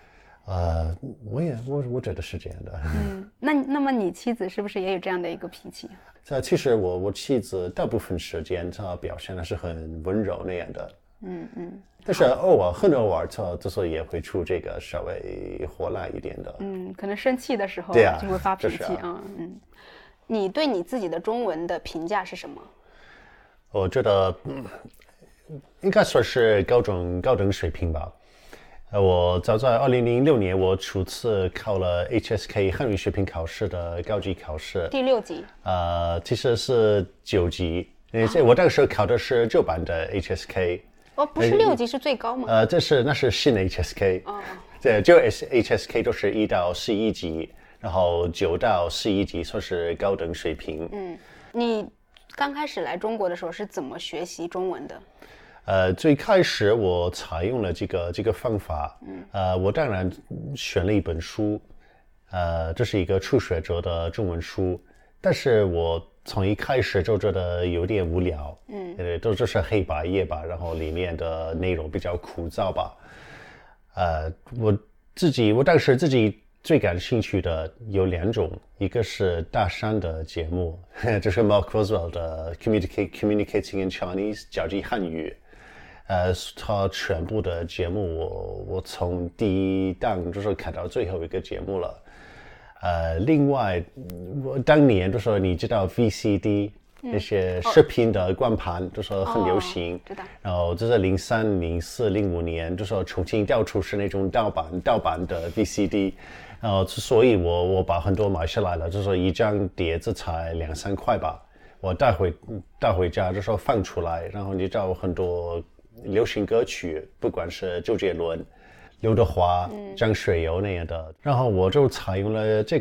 我觉得是这样的。 那么你妻子是不是也有这样的一个脾气？ 其实我妻子大部分时间她表现的是很温柔那样的。但是很偶尔，他就是也会出这个稍微火辣一点的。 可能生气的时候就会发脾气啊。你对你自己的中文的评价是什么？ 我觉得应该算是高等水平吧。我早在2006年，我初次考了 HSK 汉语水平考试的高级考试， 第6级。 其实是9级，我当时考的是旧版的 HSK。 不是6级是最高吗？ 那是新 HSK。对，就 HSK 都是1到11级，然后9到11级算是高等水平。 你刚开始来中国的时候是怎么学习中文的？ 最开始我采用了这个方法。我当然选了一本书，这是一个初学者的中文书，但是我从一开始就觉得有点无聊，都就是黑白页吧，然后里面的内容比较枯燥吧。我当时自己最感兴趣的有2种，一个是大山的节目，就是 Mark Roswell 的 Communicating in Chinese 交际汉语。他全部的节目我从第一档就是看到最后一个节目了。另外，我当年就说你知道 VCD 那些视频的光盘，就说很流行。 知道。 然后就是03、04、05年，就说重庆到处是那种盗版的 VCD，然后所以我把很多买下来了，就说一张碟子才2-3块吧，我带回家就说放出来，然后你找很多流行歌曲，不管是周杰伦、刘德华、张学友那样的，然后我就采用了这个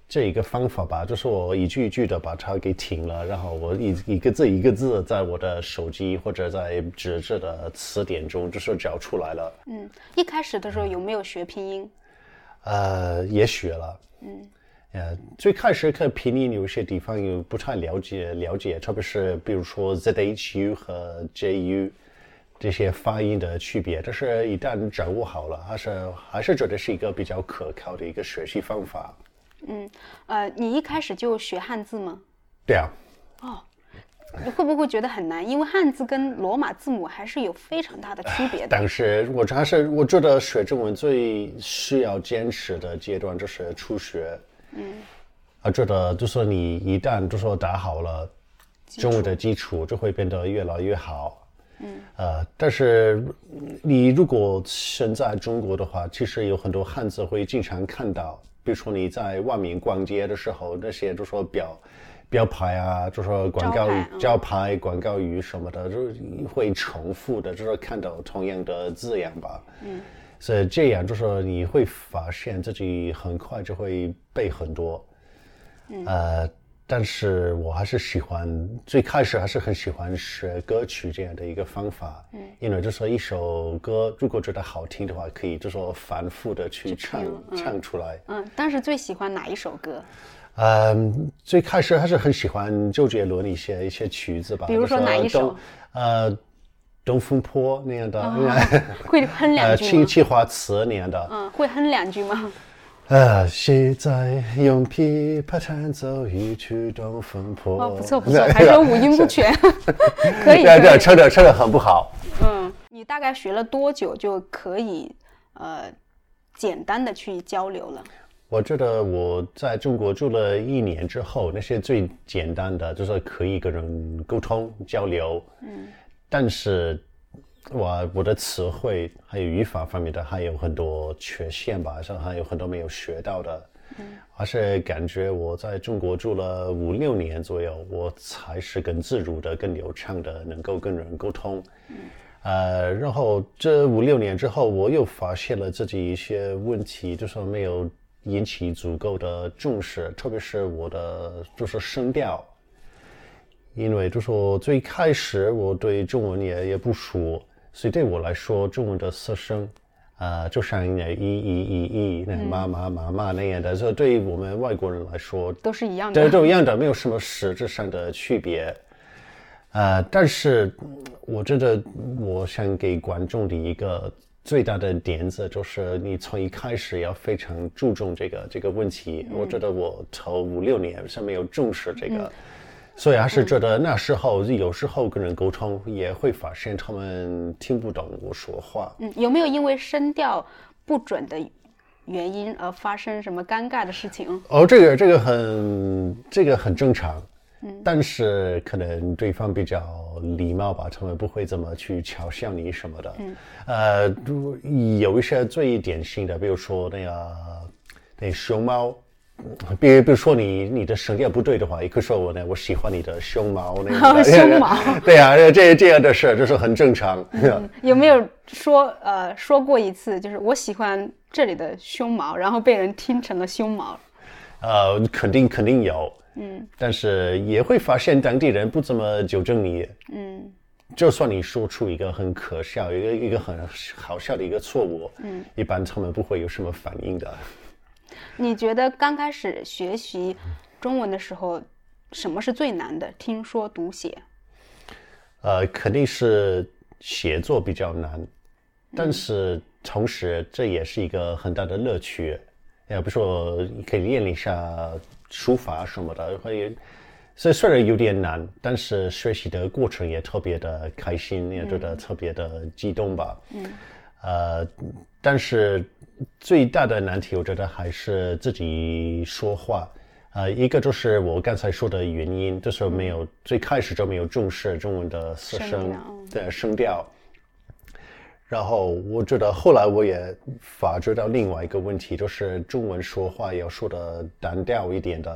这一个方法吧，就是我一句一句的把它给停了，然后我一个字一个字在我的手机或者在纸质的词典中就是找出来了。 一开始的时候有没有学拼音？ 也学了。最开始看拼音有些地方又不太了解，特别是比如说 ZHU 和 JU 这些发音的区别，但是一旦掌握好了，还是觉得是一个比较可靠的一个学习方法。 你一开始就学汉字吗？ 对啊。 你会不会觉得很难？因为汉字跟罗马字母还是有非常大的区别的。 但是我觉得学中文最需要坚持的阶段就是初学。觉得就是你一旦就说打好了中文的基础，就会变得越来越好。但是你如果身在中国的话，其实有很多汉字会经常看到，比如说你在外面逛街的时候，那些就说标牌啊，就说广告招牌、广告语什么的，就是会重复的，就是看到同样的字样吧。所以这样就是说你会发现自己很快就会背很多。但是我还是最开始还是很喜欢学歌曲这样的一个方法。因为就是说一首歌如果觉得好听的话，可以就是说反复的去唱出来。 但是最喜欢哪一首歌？ 最开始还是很喜欢周杰伦一些曲子吧。 比如说哪一首？ 东风破那样的。 会哼两句吗？ 青花瓷那样的。 会哼两句吗？ 谁在用琵琶弹奏一曲东风破？ 不错，还说五音不全。可以。 对，唱得很不好。 你大概学了多久就可以简单的去交流了？ 我觉得我在中国住了1年之后，那些最简单的就是可以跟人沟通交流。但是我的词汇还有语法方面的还有很多缺陷吧，还有很多没有学到的。还是感觉我在中国住了5-6年左右，我才是更自如的、更流畅的能够跟人沟通。然后这5-6年之后，我又发现了自己一些问题，就是没有引起足够的重视，特别是我的就是声调。因为就说最开始我对中文也不熟，所以对我来说中文的色声就像那妈那样的，所以对于我们外国人来说都是一样的。 对，都一样的，没有什么实质上的区别。但是我觉得我想给观众的一个最大的点子就是你从一开始要非常注重这个问题。我觉得我头5-6年是没有重视这个。所以还是觉得那时候有时候跟人沟通也会发现他们听不懂我说话。 有没有因为声调不准的原因而发生什么尴尬的事情？ 这个很正常。但是可能对方比较礼貌吧，他们不会这么去嘲笑你什么的。有一些最典型的，比如说那熊猫。比如说你的声调不对的话，也可以说我喜欢你的胸毛那样的。 胸毛。 对啊，这样的事就是很正常。 有没有说过一次，就是我喜欢这里的胸毛，然后被人听成了胸毛？ 肯定有。但是也会发现当地人不怎么纠正你。就算你说出一个很可笑、一个很好笑的一个错误，一般他们不会有什么反应的。 你觉得刚开始学习中文的时候，什么是最难的？听说读写？ 肯定是写作比较难，但是同时这也是一个很大的乐趣。比如说可以练一下书法什么的，所以虽然有点难，但是学习的过程也特别的开心，也觉得特别的激动吧。但是最大的难题我觉得还是自己说话。一个就是我刚才说的原因，就是最开始就没有重视中文的色声的声调。然后我觉得后来我也发觉到另外一个问题，就是中文说话要说的单调一点的。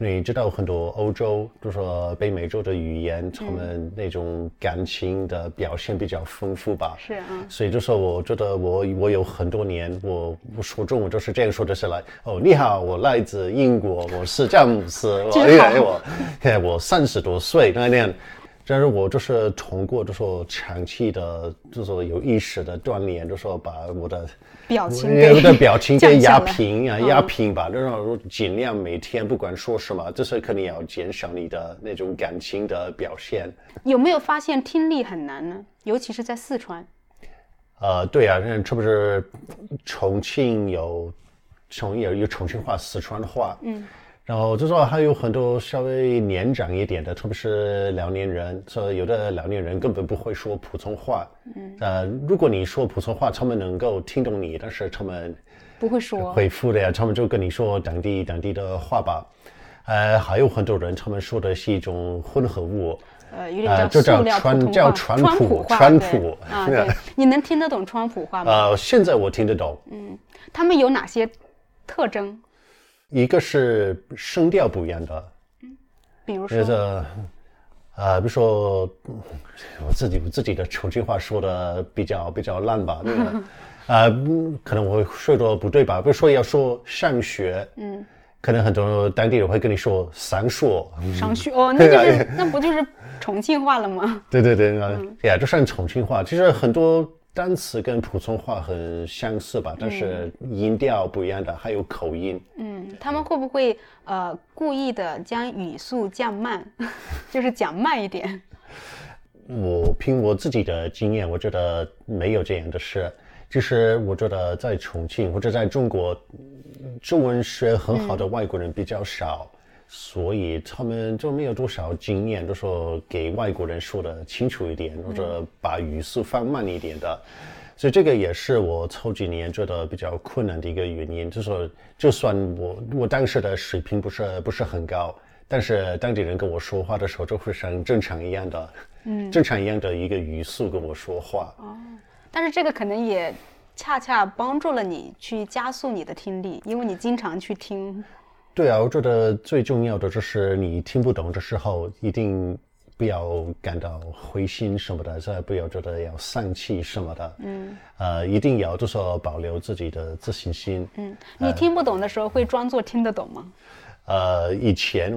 你知道很多欧洲，就是说北美洲的语言，他们那种感情的表现比较丰富吧。 是啊。 所以就说我觉得我有很多年，我说中文就是这样说的是来，你好，我来自英国，我是詹姆斯，我30多岁那样。但是我就是通过就说长期的就说有意识的锻炼，就说把我的表情给压平吧，然后尽量每天不管说什么，就是肯定要减少你的那种感情的表现。 有没有发现听力很难呢？尤其是在四川。 对啊，这不是重庆有重庆话、四川话，然后就说还有很多稍微年长一点的，特别是老年人，说有的老年人根本不会说普通话。如果你说普通话，他们能够听懂你，但是他们不会说回复的呀，他们就跟你说当地的话吧。还有很多人，他们说的是一种混合物， 有点叫川普话。对，你能听得懂川普话吗？ 现在我听得懂。 他们有哪些特征？ 一个是声调不一样的， 比如说， 比如说我自己的重庆话说的比较烂吧，可能我说的不对吧？比如说要说上学，可能很多当地人会跟你说上学， 那不就是重庆话了吗？ 对，就像重庆话，其实很多单词跟普通话很相似吧，但是音调不一样的，还有口音。 他们会不会故意的将语速降慢，就是讲慢一点？ 凭我自己的经验，我觉得没有这样的事。就是我觉得在重庆或者在中国，中文学很好的外国人比较少。所以他们就没有多少经验，就说给外国人说的清楚一点，或者把语速放慢一点的。所以这个也是我头几年觉得比较困难的一个原因，就是说，就算我当时的水平不是很高，但是当地人跟我说话的时候，就会像正常一样的一个语速跟我说话。 但是这个可能也恰恰帮助了你去加速你的听力，因为你经常去听。 对啊，我觉得最重要的就是你听不懂的时候，一定不要感到灰心什么的，不要觉得要丧气什么的。一定要就是保留自己的自信心。 你听不懂的时候会装作听得懂吗？ 以前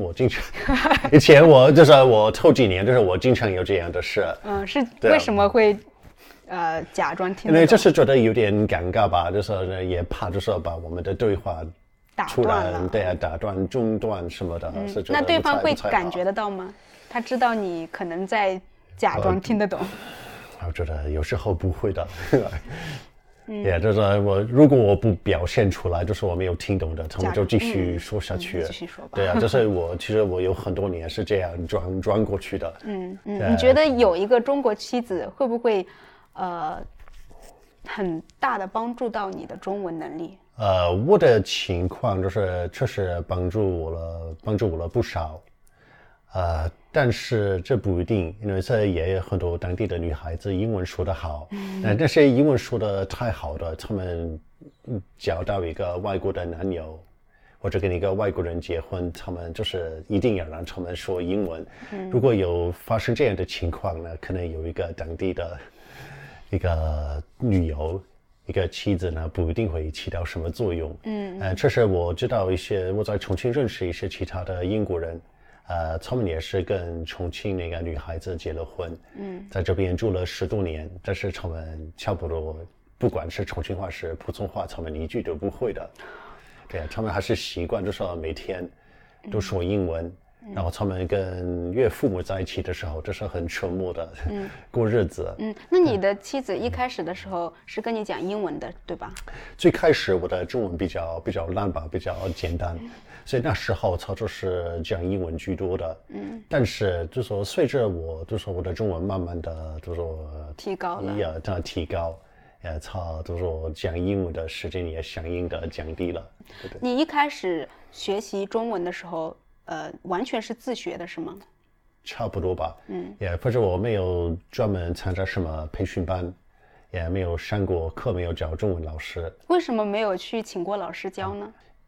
我头几年就是我经常有这样的事。 是为什么会假装听得懂？ 因为就是觉得有点尴尬吧，就是也怕就是把我们的对话打断了， 打断、中断什么的。 那对方会感觉得到吗？他知道你可能在假装听得懂。 我觉得有时候不会的。也就是如果我不表现出来，就是我没有听懂的，他们就继续说下去。 继续说吧。 对啊，就是其实我有很多年是这样装过去的。 你觉得有一个中国妻子会不会很大的帮助到你的中文能力？ 我的情况就是确实帮助我了不少。但是这不一定，因为这也有很多当地的女孩子英文说得好，那些英文说得太好的，他们交到一个外国的男友，或者跟一个外国人结婚，他们就是一定要让他们说英文。如果有发生这样的情况呢，可能有一个当地的一个女友，一个妻子呢，不一定会起到什么作用。确实我知道我在重庆认识一些其他的英国人。他们也是跟重庆那个女孩子结了婚，在这边住了10多年，但是他们差不多，不管是重庆话是普通话，他们一句都不会的。对啊，他们还是习惯就是每天都说英文，然后他们跟岳父母在一起的时候，这是很沉默的过日子。 那你的妻子一开始的时候是跟你讲英文的，对吧？ 最开始我的中文比较烂吧，比较简单。所以那时候他就是讲英文居多的，但是就说随着我的中文慢慢的就说提高了， 提高，他就说讲英文的时间也相应的降低了。对。 你一开始学习中文的时候，完全是自学的是吗？ 差不多吧，或者我没有专门参加什么培训班，也没有上过课，没有找中文老师。 为什么没有去请过老师教呢？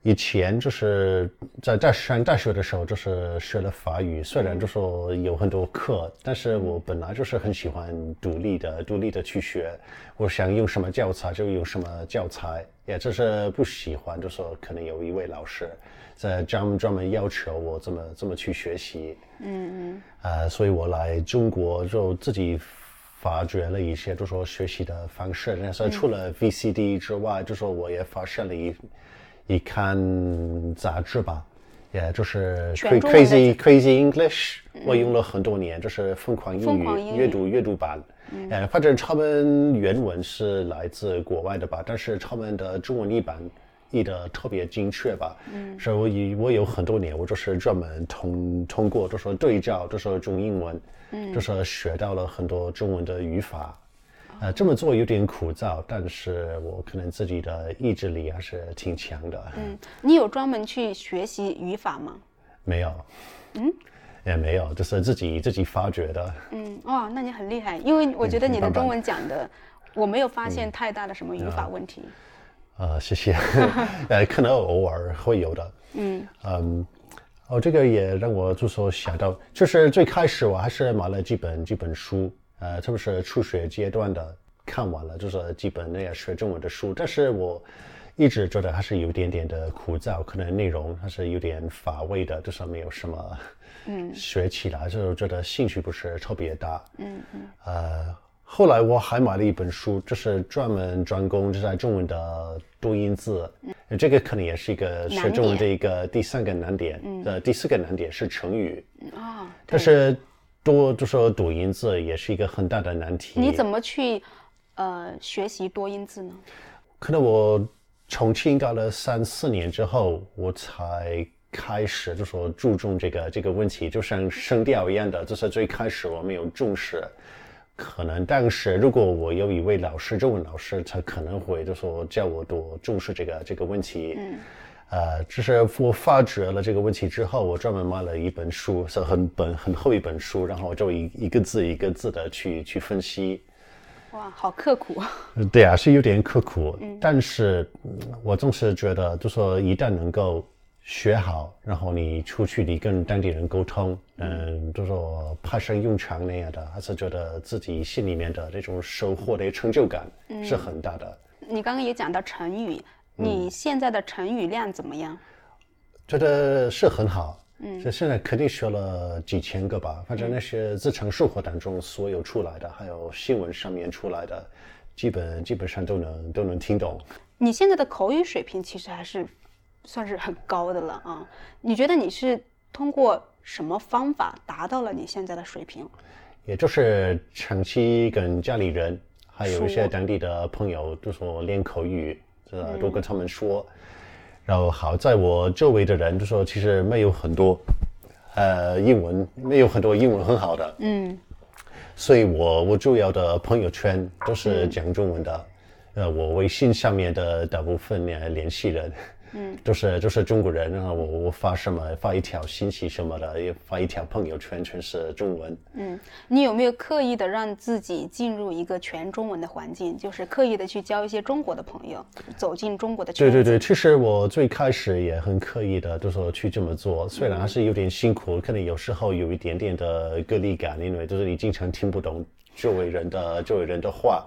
以前就是在上大学的时候，就是学了法语，虽然就说有很多课，但是我本来就是很喜欢独立的去学，我想用什么教材就用什么教材，也就是不喜欢就说可能有一位老师在专门要求我这么去学习，所以我来中国就自己发掘了一些就说学习的方式，但是除了 VCD 之外，就说我也发现了一看杂志吧，也就是Crazy English，我用了很多年，就是疯狂英语阅读版。反正他们原文是来自国外的吧，但是他们的中文译版译的特别精确吧。所以我有很多年，我就是专门通过就说对照，就说中英文，就是学到了很多中文的语法。这么做有点枯燥，但是我可能自己的意志力还是挺强的。 你有专门去学习语法吗？ 没有。也没有，就是自己发掘的。 哇，那你很厉害，因为我觉得你的中文讲的，我没有发现太大的什么语法问题。 谢谢。可能偶尔会有的。这个也让我就说想到，就是最开始我还是买了几本书。特别是初学阶段的看完了，就是基本那些学中文的书，但是我一直觉得还是有点点的枯燥，可能内容还是有点乏味的，就是没有什么学起来，就觉得兴趣不是特别大。后来我还买了一本书，就是专攻就在中文的多音字，这个可能也是一个学中文的一个第三个难点。第四个难点是成语。但是就说多音字也是一个很大的难题。 你怎么去学习多音字呢？ 可能我重庆搞了3-4年之后，我才开始就说注重这个问题，就像声调一样的，就是最开始我没有重视。可能当时如果我有一位老师，中文老师，他可能会就说叫我多重视这个问题。就是我发觉了这个问题之后，我专门买了一本书，是很厚一本书，然后我就一个字一个字的去分析。 哇，好刻苦。 对啊，是有点刻苦。但是我总是觉得，就说一旦能够学好，然后你出去你跟当地人沟通，就说派上用场那样的，还是觉得自己心里面的这种收获的成就感是很大的。 你刚刚也讲到成语。你现在的成语量怎么样？ 觉得是很好。就现在肯定学了几千个吧，反正那些日常生活当中所有出来的，还有新闻上面出来的，基本上都能听懂。 你现在的口语水平其实还是算是很高的了啊！你觉得你是通过什么方法达到了你现在的水平？ 也就是长期跟家里人，还有一些当地的朋友，就说练口语。都跟他们说，然后好在我周围的人就说其实没有很多英文很好的，所以我主要的朋友圈都是讲中文的，我微信上面的大部分联系人都是中国人，然后我发一条信息什么的，也发一条朋友圈全是中文。 你有没有刻意的让自己进入一个全中文的环境，就是刻意的去交一些中国的朋友，走进中国的圈子？ 对，其实我最开始也很刻意的就说去这么做，虽然还是有点辛苦，可能有时候有一点点的隔离感，因为就是你经常听不懂周围人的话。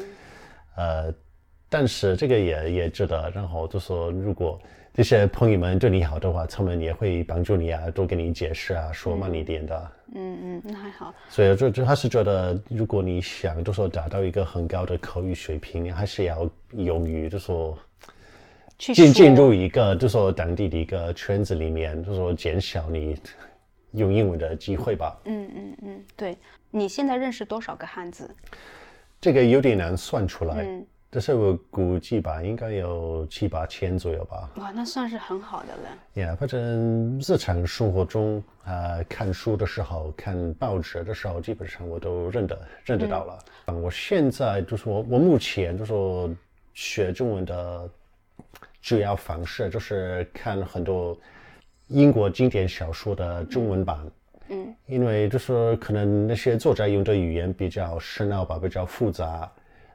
但是这个也值得，然后就说如果这些朋友们对你好的话，他们也会帮助你啊，多给你解释啊，说慢一点的。 那还好。 所以就还是觉得，如果你想就说达到一个很高的口语水平，你还是要勇于就说进入一个就说当地的一个圈子里面，就说减少你用英文的机会吧。 对。你现在认识多少个汉字？ 这个有点难算出来。但是我估计吧，应该有7-8千左右吧。 哇，那算是很好的了。 反正日常生活中看书的时候、看报纸的时候，基本上我都认得到了。我现在就是我目前就是说学中文的主要方式就是看很多英国经典小说的中文版。因为就是可能那些作者用的语言比较深奥吧，比较复杂。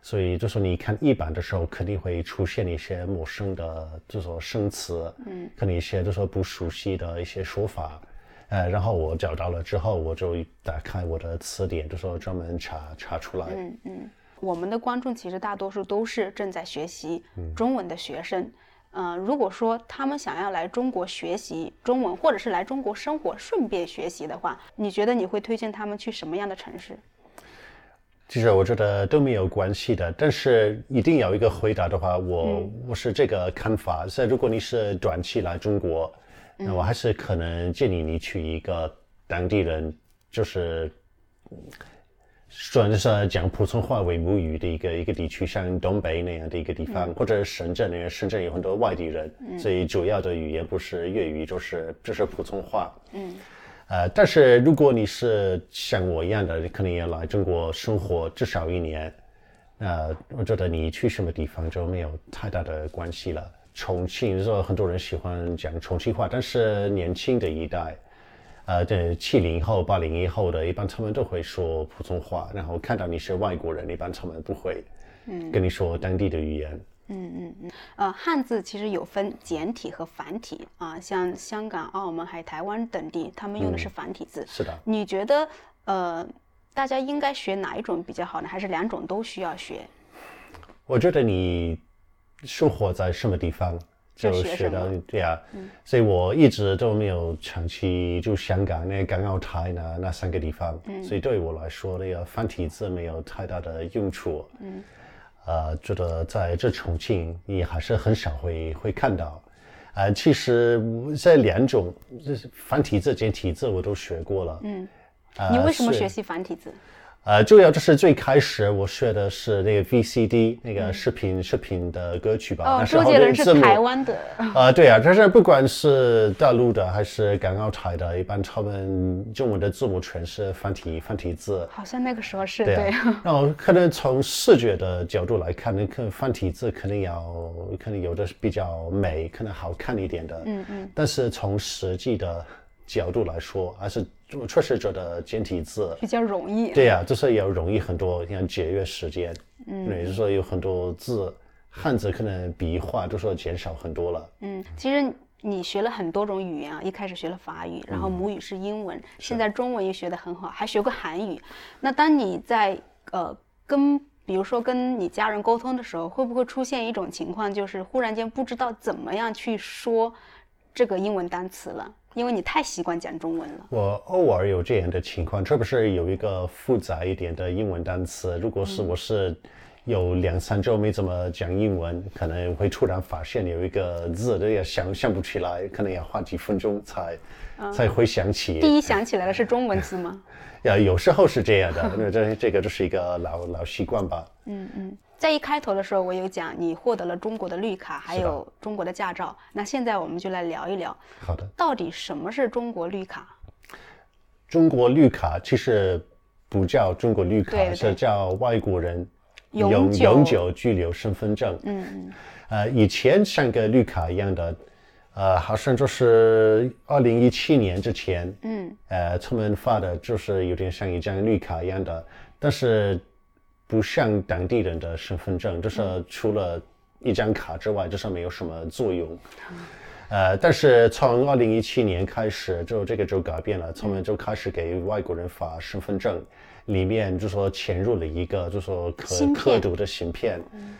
所以就说你看译版的时候，肯定会出现一些陌生的就说生词，可能一些就说不熟悉的一些说法，然后我找到了之后，我就打开我的词典，就说专门查出来。 我们的观众其实大多数都是正在学习中文的学生。如果说他们想要来中国学习中文，或者是来中国生活顺便学习的话，你觉得你会推荐他们去什么样的城市？ 其实我觉得都没有关系的，但是一定有一个回答的话，我是这个看法。所以如果你是短期来中国，那我还是可能建议你去一个当地人就是虽然是讲普通话为母语的一个地区，像东北那样的一个地方，或者深圳那样，深圳有很多外地人，所以主要的语言不是粤语就是普通话。但是如果你是像我一样的，可能要来中国生活至少1年，我觉得你去什么地方就没有太大的关系了。重庆，说很多人喜欢讲重庆话，但是年轻的一代，对70后、80后的，一般他们都会说普通话，然后看到你是外国人，一般他们不会跟你说当地的语言。 汉字其实有分简体和繁体啊，像香港、澳门还有台湾等地，他们用的是繁体字。 是的。 你觉得大家应该学哪一种比较好呢？还是2种都需要学？ 我觉得你生活在什么地方就学到，对啊。所以我一直都没有长期就香港、港澳台那3个地方，所以对我来说，那个繁体字没有太大的用处。觉得在这重庆你还是很少会看到。其实这2种繁体字、简体字我都学过了。 你为什么学习繁体字？ 主要就是最开始我学的是那个 VCD 那个视频的歌曲吧。 周杰伦是台湾的。 对啊，但是不管是大陆的还是港澳台的，一般他们中文的字母全是繁体字。 好像那个时候是对。然后可能从视觉的角度来看，可能繁体字可能有的比较美，可能好看一点的。但是从实际的角度来说，还是我确实觉得简体字比较容易。 对呀，就是也容易很多，像节约时间。也就是说有很多字，汉字可能笔画就说减少很多了。 其实你学了很多种语言啊，一开始学了法语，然后母语是英文，现在中文也学得很好，还学过韩语。那当你在比如说跟你家人沟通的时候，会不会出现一种情况，就是忽然间不知道怎么样去说这个英文单词了？因为你太习惯讲中文了。我偶尔有这样的情况，特别是有一个复杂一点的英文单词，如果是我是有2-3周没怎么讲英文，可能会突然发现有一个字也想不起来，可能要花几分钟才会想起。 第一想起来的是中文字吗？ 有时候是这样的，这个就是一个老习惯吧。 在一开头的时候，我有讲你获得了中国的绿卡，还有中国的驾照。那现在我们就来聊一聊， 好的， 到底什么是中国绿卡？ 中国绿卡其实不叫中国绿卡，是叫外国人永久居留身份证。以前像个绿卡一样的，好像就是2017年之前，他们发的就是有点像一张绿卡一样的，但是不像当地人的身份证，就是除了一张卡之外，就是没有什么作用。但是从2017年开始，这个就改变了，他们就开始给外国人发身份证，里面就说嵌入了一个就说刻度的芯片。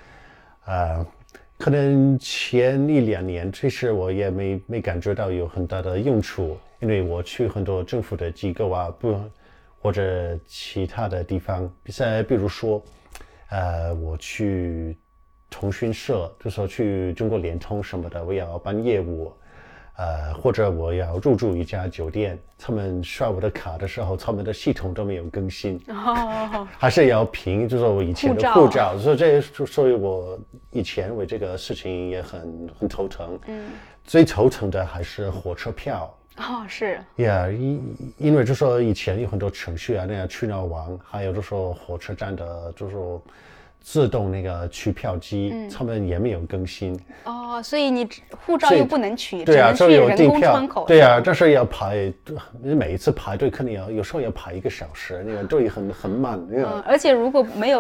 可能前1-2年，其实我也没感觉到有很大的用处，因为我去很多政府的机构啊，或者其他的地方，比如说，我去通讯社，就说去中国联通什么的，我要办业务，或者我要入住一家酒店，他们刷我的卡的时候，他们的系统都没有更新，还是要凭就是我以前的护照，所以我以前为这个事情也很头疼。最头疼的还是火车票。 是。 因为就说以前有很多程序啊，那样去哪玩，还有就说火车站的就说自动那个取票机，他们也没有更新。 所以你护照又不能取， 对啊， 只能去人工窗口。 对啊，这是要排，每一次排队肯定有时候要排1个小时，那个队很慢。 而且如果没有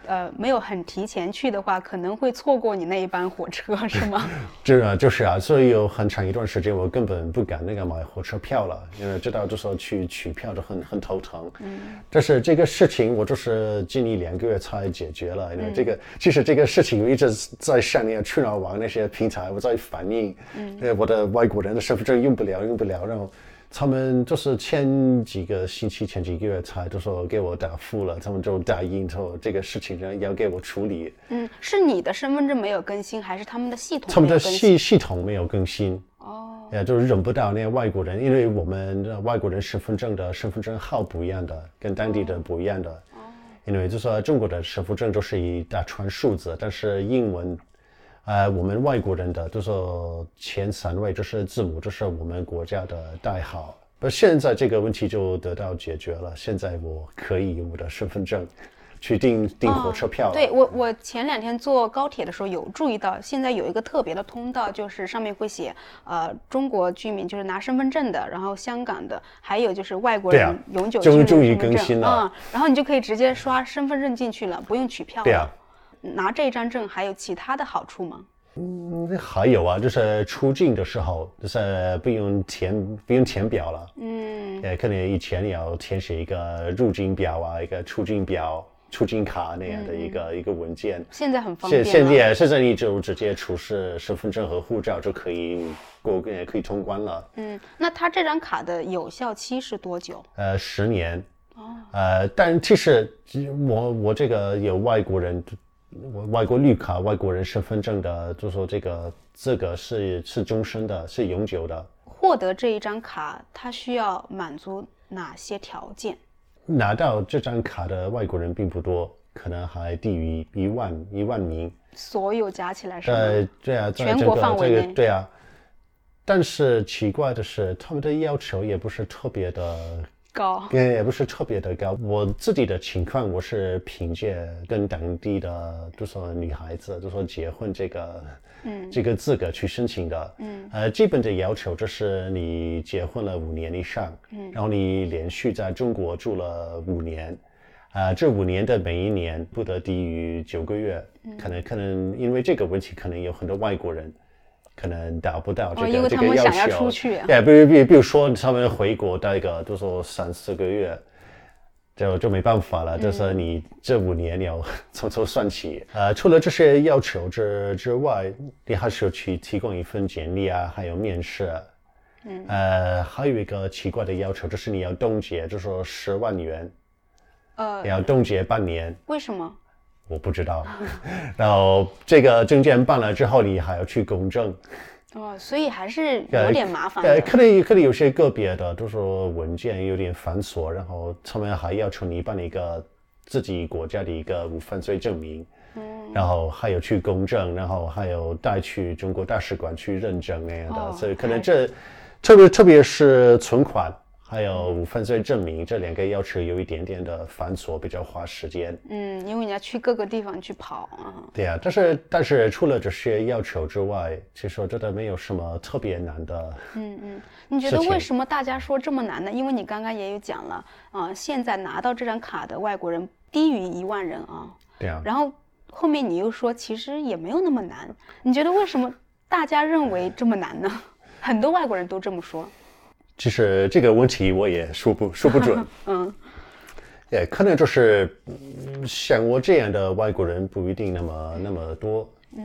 没有很提前去的话，可能会错过你那一班火车，是吗？ 就是啊，所以有很长一段时间我根本不敢买火车票了，因为知道就是去取票就很头疼。但是这个事情我就是近1-2个月才解决了，因为其实这个事情我一直在上面去哪儿玩那些平台，我在反映，我的外国人的身份证用不了，然后他们就是前几个月才就说给我答复了，他们就答应说这个事情要给我处理。 是你的身份证没有更新，还是他们的系统他们的没有更新？ 系统没有更新。就是认不到那些外国人，因为我们外国人身份证的身份证号不一样的，跟当地的不一样的。因为就是说中国的身份证都是一大串数字，但是英文。我们外国人的就是说前3位就是字母，就是我们国家的代号。现在这个问题就得到解决了，现在我可以用我的身份证去订火车票了。 对，我前2天坐高铁的时候有注意到，现在有一个特别的通道，就是上面会写中国居民，就是拿身份证的，然后香港的，还有就是外国人永久居民的身份证。 终于更新了。 然后你就可以直接刷身份证进去了，不用取票了。 对啊。 拿这张证还有其他的好处吗？ 还有啊，就是出境的时候，就是不用填表了。可能以前你要填写一个入境表啊，一个出境表、出境卡那样的一个文件。 现在很方便了。 现在你就直接出示身份证和护照就可以通关了。 那他这张卡的有效期是多久 ？10年。但其实我这个有外国绿卡、外国人身份证的，就说这个是终身的，是永久的。 获得这一张卡，它需要满足哪些条件？ 拿到这张卡的外国人并不多，可能还低于1万名。 所有加起来是吗？ 对啊， 全国范围内。 对啊。但是奇怪的是，他们的要求也不是特别的高， 也不是特别的高。我自己的情况，我是凭借跟当地的就说女孩子就说结婚这个资格去申请的。基本的要求就是你结婚了5年以上，然后你连续在中国住了5年，这5年的每一年不得低于9个月。可能因为这个问题，可能有很多外国人。可能达不到这个要求， 因为他们想要出去。 比如说他们回国待个都说3-4个月，就没办法了。就是你这5年你要从头算起。除了这些要求之外，你还是要去提供一份简历啊，还有面试。还有一个奇怪的要求，就是你要冻结，就是说10万元。你要冻结半年。 为什么？ 我不知道。然后这个证件办了之后，你还要去公证。 所以还是有点麻烦的。 可能有些个别的，就是说文件有点繁琐，然后他们还要求你办一个自己国家的一个无犯罪证明。然后还有去公证，然后还有带去中国大使馆去认证那样的。所以可能特别是存款。还有无犯罪证明，这2个要求有一点点的繁琐，比较花时间。 因为你要去各个地方去跑啊。 对啊，但是除了这些要求之外，其实我觉得没有什么特别难的。 你觉得为什么大家说这么难呢？因为你刚刚也有讲了现在拿到这张卡的外国人低于1万人啊。 对啊。 然后后面你又说其实也没有那么难，你觉得为什么大家认为这么难呢？很多外国人都这么说。 其实这个问题我也说不准。可能就是像我这样的外国人不一定那么多。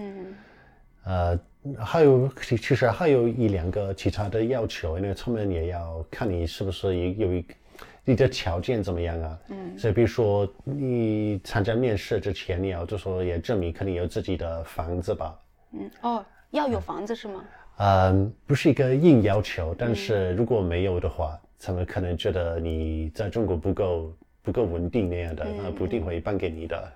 其实还有1-2个其他的要求，因为他们也要看你是不是你的条件怎么样啊。所以比如说你参加面试之前，你要就说也证明肯定有自己的房子吧。 要有房子是吗？ 不是一个硬要求，但是如果没有的话，他们可能觉得你在中国不够稳定那样的，那不一定会颁给你的。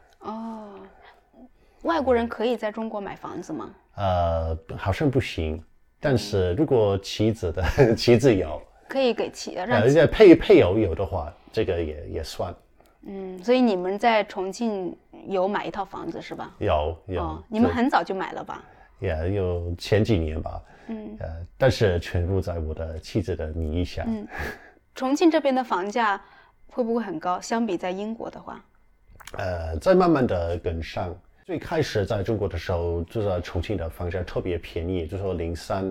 外国人可以在中国买房子吗？ 好像不行，但是如果妻子有， 可以给配偶有的话，这个也算。 所以你们在重庆有买一套房子是吧？ 有。 你们很早就买了吧？ 也有前几年吧。但是全部在我的妻子的名义下。 重庆这边的房价会不会很高？相比在英国的话？ 再慢慢的跟上。最开始在中国的时候，就是重庆的房价特别便宜，就是说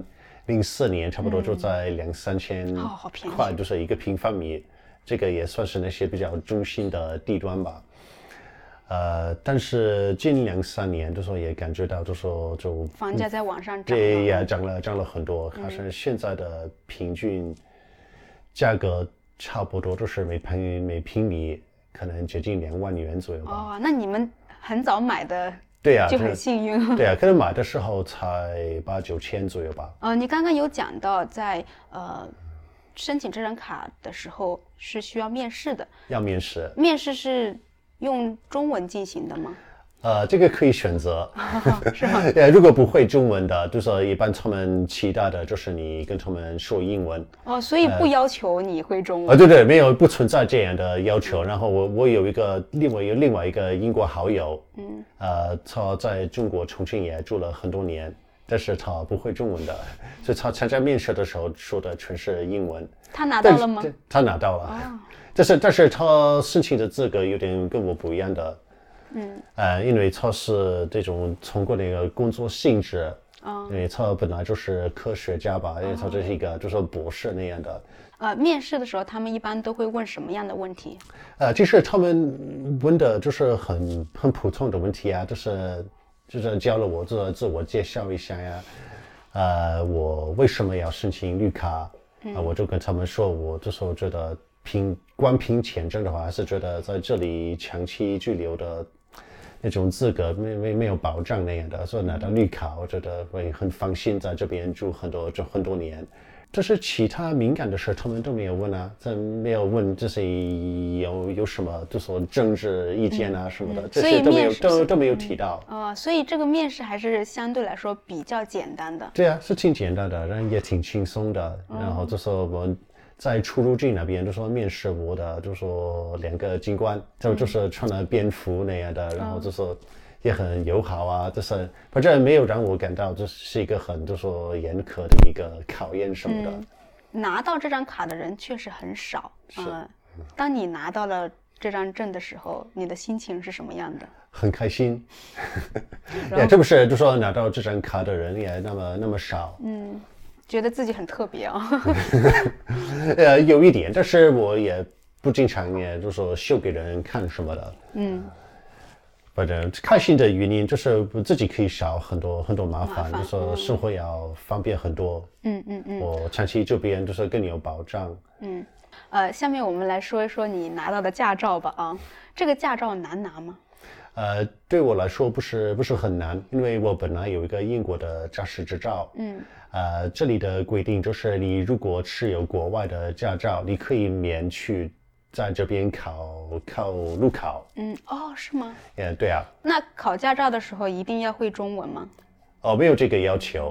04年差不多就在2-3千块，就是一个平方米，这个也算是那些比较中心的地段吧。但是近2-3年，就说也感觉到，就说房价在往上涨， 对，也涨了很多。好像现在的平均价格差不多就是每平米可能接近2万元左右吧。 哦，那你们很早买的， 对呀， 就很幸运。 对呀，可能买的时候才8-9千左右吧。 你刚刚有讲到在申请这张卡的时候是需要面试的， 要面试。 面试是用中文进行的吗？ 这个可以选择， 是吗？ 如果不会中文的，就是一般他们期待的就是你跟他们说英文。 所以不要求你会中文。 对，不存在这样的要求。然后我有另外一个英国好友，他在中国重庆也住了很多年，但是他不会中文的，所以他参加面试的时候说的全是英文。 他拿到了吗？ 他拿到了，但是他申请的资格有点跟我不一样的。因为他是这种通过那个工作性质，因为他本来就是科学家吧，因为他这是一个就是博士那样的。 面试的时候他们一般都会问什么样的问题？ 其实他们问的就是很普通的问题啊，就是教了我自我介绍一下呀，我为什么要申请绿卡？我就跟他们说，我觉得光凭签证的话，还是觉得在这里长期居留的那种资格没有保障那样的，所以拿到绿卡，我觉得会很放心在这边住很多年。但是其他敏感的事他们都没有问啊，没有问这些有什么就说政治意见啊什么的，这些都没有提到。 所以这个面试还是相对来说比较简单的。 对啊，是挺简单的，然后也挺轻松的。然后就说我们在出入境那边就说面试我的，就说2个警官，就是穿了便服那样的，然后就说也很友好啊，就是反正没有让我感到这是一个很就说严苛的一个考验什么的。 拿到这张卡的人确实很少。当你拿到了这张证的时候，你的心情是什么样的？ 很开心。特别是就说拿到这张卡的人也那么少。 觉得自己很特别啊。 有一点，但是我也不经常也就说秀给人看什么的。反正开心的原因就是自己可以少很多麻烦，就说生活要方便很多。我长期这边就是更有保障。 下面我们来说一说你拿到的驾照吧。这个驾照难拿吗？ 对我来说不是很难，因为我本来有一个英国的驾驶执照。这里的规定就是你如果持有国外的驾照，你可以免去在这边考路考。 是吗？ 对啊。 那考驾照的时候一定要会中文吗？ 没有这个要求。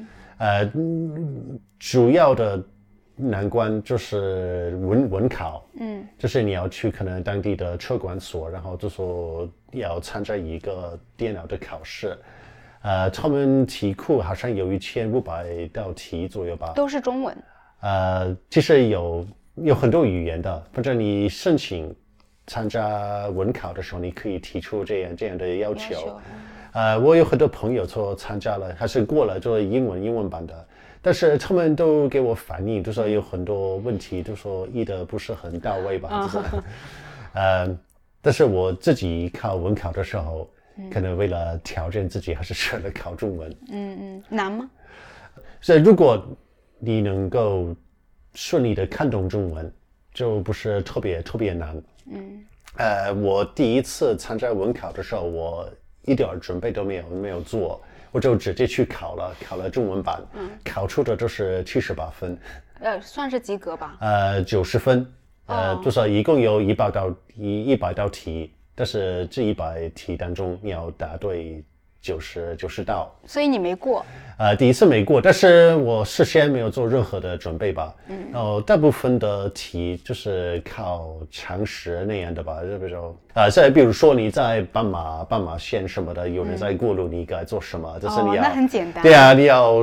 主要的难关就是文考。就是你要去可能当地的车管所，然后就说要参加一个电脑的考试。他们题库好像有1500道题左右吧， 都是中文。 其实有很多语言的，反正你申请参加文考的时候，你可以提出这样的要求。我有很多朋友说参加了，还是过了做英文版的，但是他们都给我反映，就说有很多问题，就说译的不是很到位吧。但是我自己考文考的时候，可能为了挑战自己，还是选了考中文。 难吗？ 所以如果你能够顺利的看懂中文，就不是特别难。我第一次参加文考的时候，我一点准备都没有做，我就直接去考了中文版。考出的就是78分。 算是及格吧。 90分。就是一共有100道题，但是这100题当中你要答对90道。 所以你没过。 第一次没过，但是我事先没有做任何的准备吧。然后大部分的题就是靠常识那样的吧，就比如说你在斑马线什么的，有人在过路，你该做什么？就是你要。 那很简单。 对啊，你要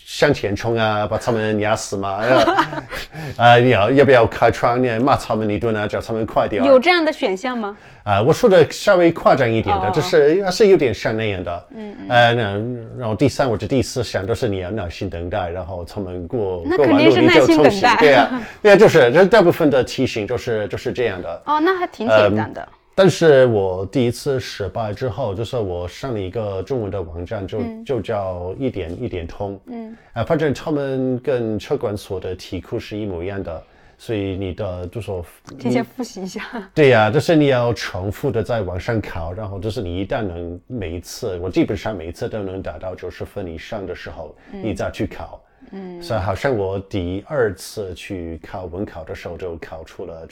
向前冲啊，把他们压死嘛？你要不要开窗？你骂他们一顿啊，叫他们快点。 有这样的选项吗？ 我说的稍微夸张一点的，就是有点像那样的。然后第3或者第4项都是你要耐心等待，然后他们过完路你就冲洗。对啊，就是大部分的题型就是这样的。 哦，那还挺简单的。 但是我第一次失败之后，就是我上了一个中文的网站，就叫一点通。反正他们跟车管所的题库是一模一样的。所以你的就说提前复习一下。 对呀，就是你要重复的在网上考，然后就是你一旦能我基本上每一次都能达到90分以上的时候，你再去考。所以好像我第2次去考文考的时候就考出了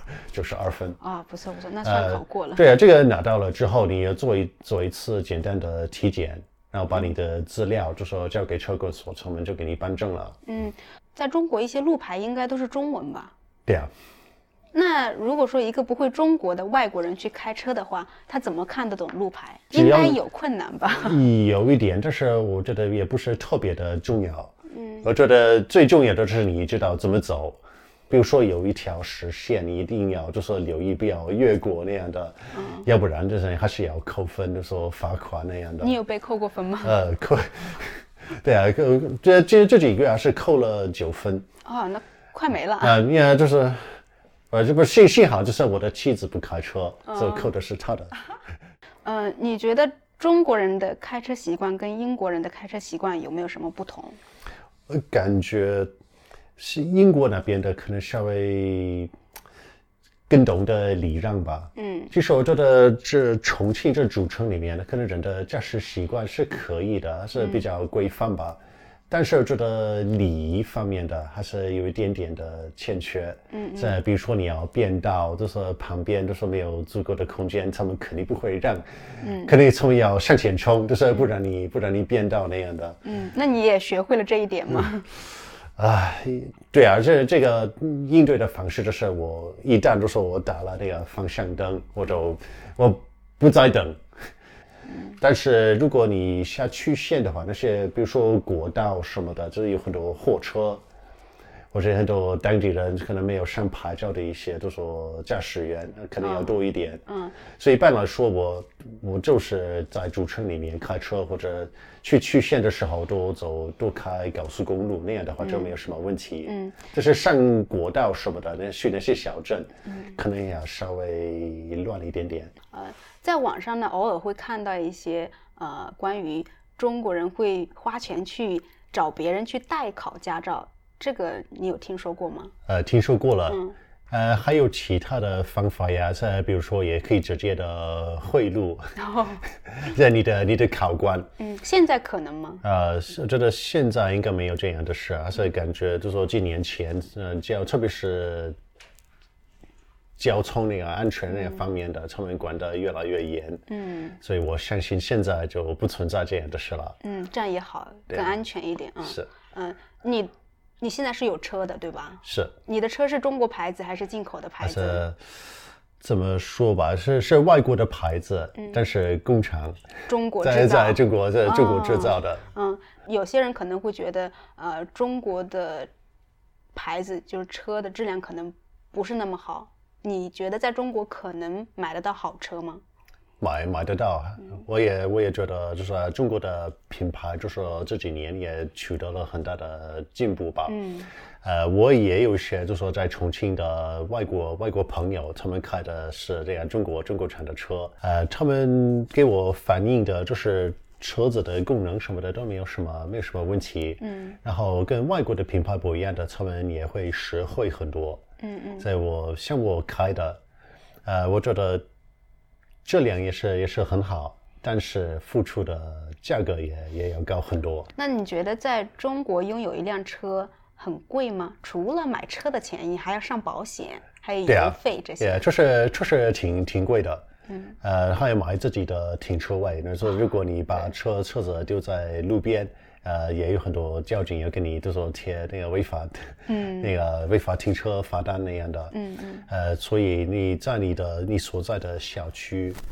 92分。 不错，那算考过了。 对啊，这个拿到了之后，你要做一次简单的体检，然后把你的资料就说交给车管所，他们就给你办证了。 在中国一些路牌应该都是中文吧？ 对啊。 那如果说一个不会中国的外国人去开车的话，他怎么看得懂路牌？应该有困难吧？ 有一点，但是我觉得也不是特别的重要。我觉得最重要的是你知道怎么走。比如说有一条实线，你一定要就是留意不要越过那样的，要不然就是还是要扣分，就说罚款那样的。 你有被扣过分吗？ 扣。对啊，这几个月是扣了9分。 那快没了。 就是，这不幸好就是我的妻子不开车，所以扣的是她的。 你觉得中国人的开车习惯跟英国人的开车习惯有没有什么不同？ 我感觉是英国那边的可能稍微更懂得礼让吧。其实我觉得这重庆这主城里面可能人的驾驶习惯是可以的，是比较规范吧。但是我觉得礼仪方面的还是有一点点的欠缺。比如说你要变道，就是旁边就是没有足够的空间，他们肯定不会让。肯定他们要向前冲，就是不然你变道那样的。 那你也学会了这一点吗？ 对啊，这个应对的方式就是我一旦就说我打了那个方向灯，我不再等。但是如果你下区县的话，那些比如说国道什么的，就是有很多货车，或者很多当地人可能没有上牌照的一些，就说驾驶员可能要多一点。所以一般来说，我就是在主城里面开车，或者去区县的时候多开高速公路，那样的话就没有什么问题。就是上国道什么的，去那些小镇，可能要稍微乱一点点。 在网上呢，偶尔会看到一些关于中国人会花钱去找别人去代考驾照，这个你有听说过吗？ 听说过了。还有其他的方法呀，比如说也可以直接的贿赂你的考官。 现在可能吗？ 我觉得现在应该没有这样的事，所以感觉就说几年前，特别是交通那个安全那个方面的，他们管得越来越严。所以我相信现在就不存在这样的事了。 这样也好，更安全一点。 是。 你现在是有车的对吧？ 是。 你的车是中国牌子还是进口的牌子？ 怎么说吧，是外国的牌子，但是工厂中国制造， 在中国制造的。 有些人可能会觉得，中国的牌子就是车的质量可能不是那么好。你觉得在中国可能买得到好车吗？ 买得到。我也觉得就是中国的品牌就是这几年也取得了很大的进步吧。我也有一些就是说在重庆的外国朋友，他们开的是这样中国产的车。他们给我反映的就是车子的功能什么的都没有什么问题。然后跟外国的品牌不一样的，他们也会实惠很多。所以我开的，我觉得质量也是很好，但是付出的价格也要高很多。 那你觉得在中国拥有一辆车很贵吗？除了买车的钱，你还要上保险，还有油费这些。 确实挺贵的。还要买自己的停车位。那说如果你把车子丢在路边，也有很多交警要跟你都说贴那个违法停车罚单那样的。所以你在你所在的小区，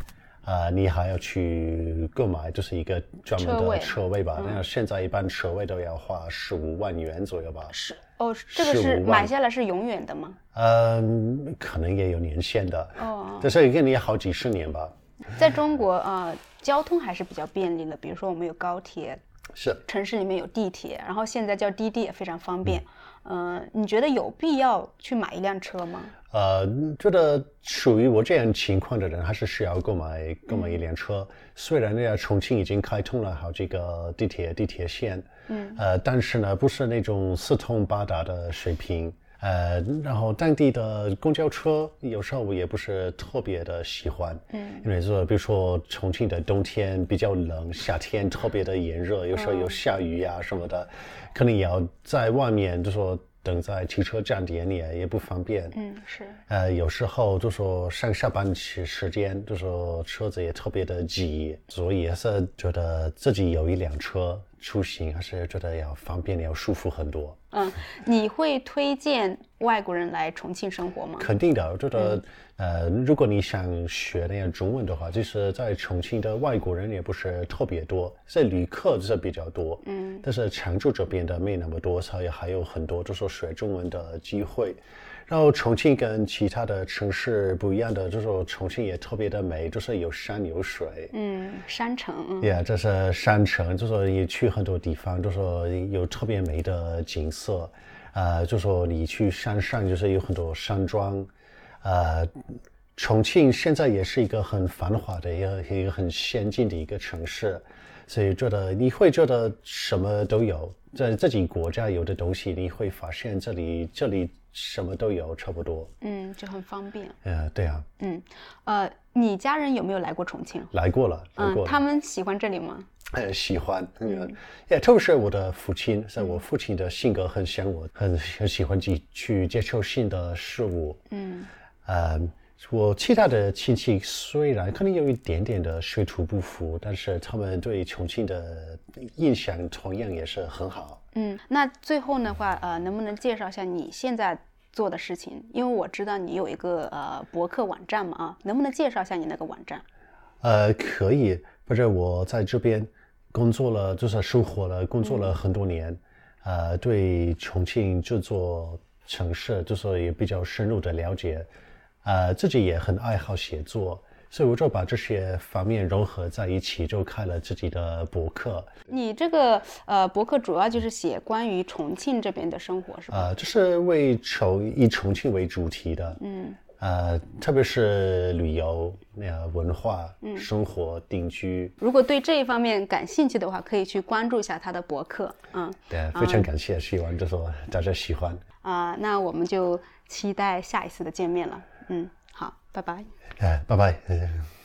你还要去购买就是一个专门的车位吧？那现在一般车位都要花15万元左右吧？ 是哦，这个是买下来是永远的吗？ 可能也有年限的。但是跟你好几十年吧。 在中国交通还是比较便利的，比如说我们有高铁， 是城市里面有地铁，然后现在叫滴滴也非常方便。你觉得有必要去买一辆车吗？ 觉得属于我这样情况的人，还是需要购买一辆车。虽然那重庆已经开通了好几个地铁线，但是呢，不是那种四通八达的水平。然后当地的公交车有时候我也不是特别的喜欢，因为说比如说重庆的冬天比较冷，夏天特别的炎热，有时候有下雨啊什么的，可能也要在外面就说等在汽车站点里也不方便。是。有时候就说上下班时间就说车子也特别的挤，所以还是觉得自己有一辆车出行还是觉得要方便要舒服很多。 你会推荐外国人来重庆生活吗？ 肯定的，我觉得如果你想学那样中文的话，就是在重庆的外国人也不是特别多，在旅客就是比较多，但是常住这边的没那么多，所以还有很多就是学中文的机会。然后重庆跟其他的城市不一样的，就是说重庆也特别的美，就是有山有水。 山城。 这是山城，就是说你去很多地方，就是说有特别美的景色。就说你去山上，就是有很多山庄。重庆现在也是一个很繁华的一个很先进的一个城市，所以你会觉得什么都有，在自己国家有的东西，你会发现这里什么都有，差不多。 就很方便。 对啊。 你家人有没有来过重庆？ 来过了。 他们喜欢这里吗？ 喜欢。特别是我的父亲，我父亲的性格很像我，很喜欢去接触新的事物。我其他的亲戚虽然可能有一点点的水土不服，但是他们对重庆的印象同样也是很好。 那最后的话，能不能介绍一下你现在做的事情？因为我知道你有一个博客网站嘛，能不能介绍一下你那个网站？ 可以，或者我在这边工作了，就是生活了，工作了很多年，对重庆这座城市就是也比较深入的了解。自己也很爱好写作，所以我就把这些方面融合在一起，就开了自己的博客。 你这个博客主要就是写关于重庆这边的生活，是吧？ 就是以重庆为主题的。特别是旅游、文化、生活、定居。 如果对这一方面感兴趣的话，可以去关注一下他的博客。 对，非常感谢，希望就说大家喜欢。 那我们就期待下一次的见面了。好，拜拜。 拜拜。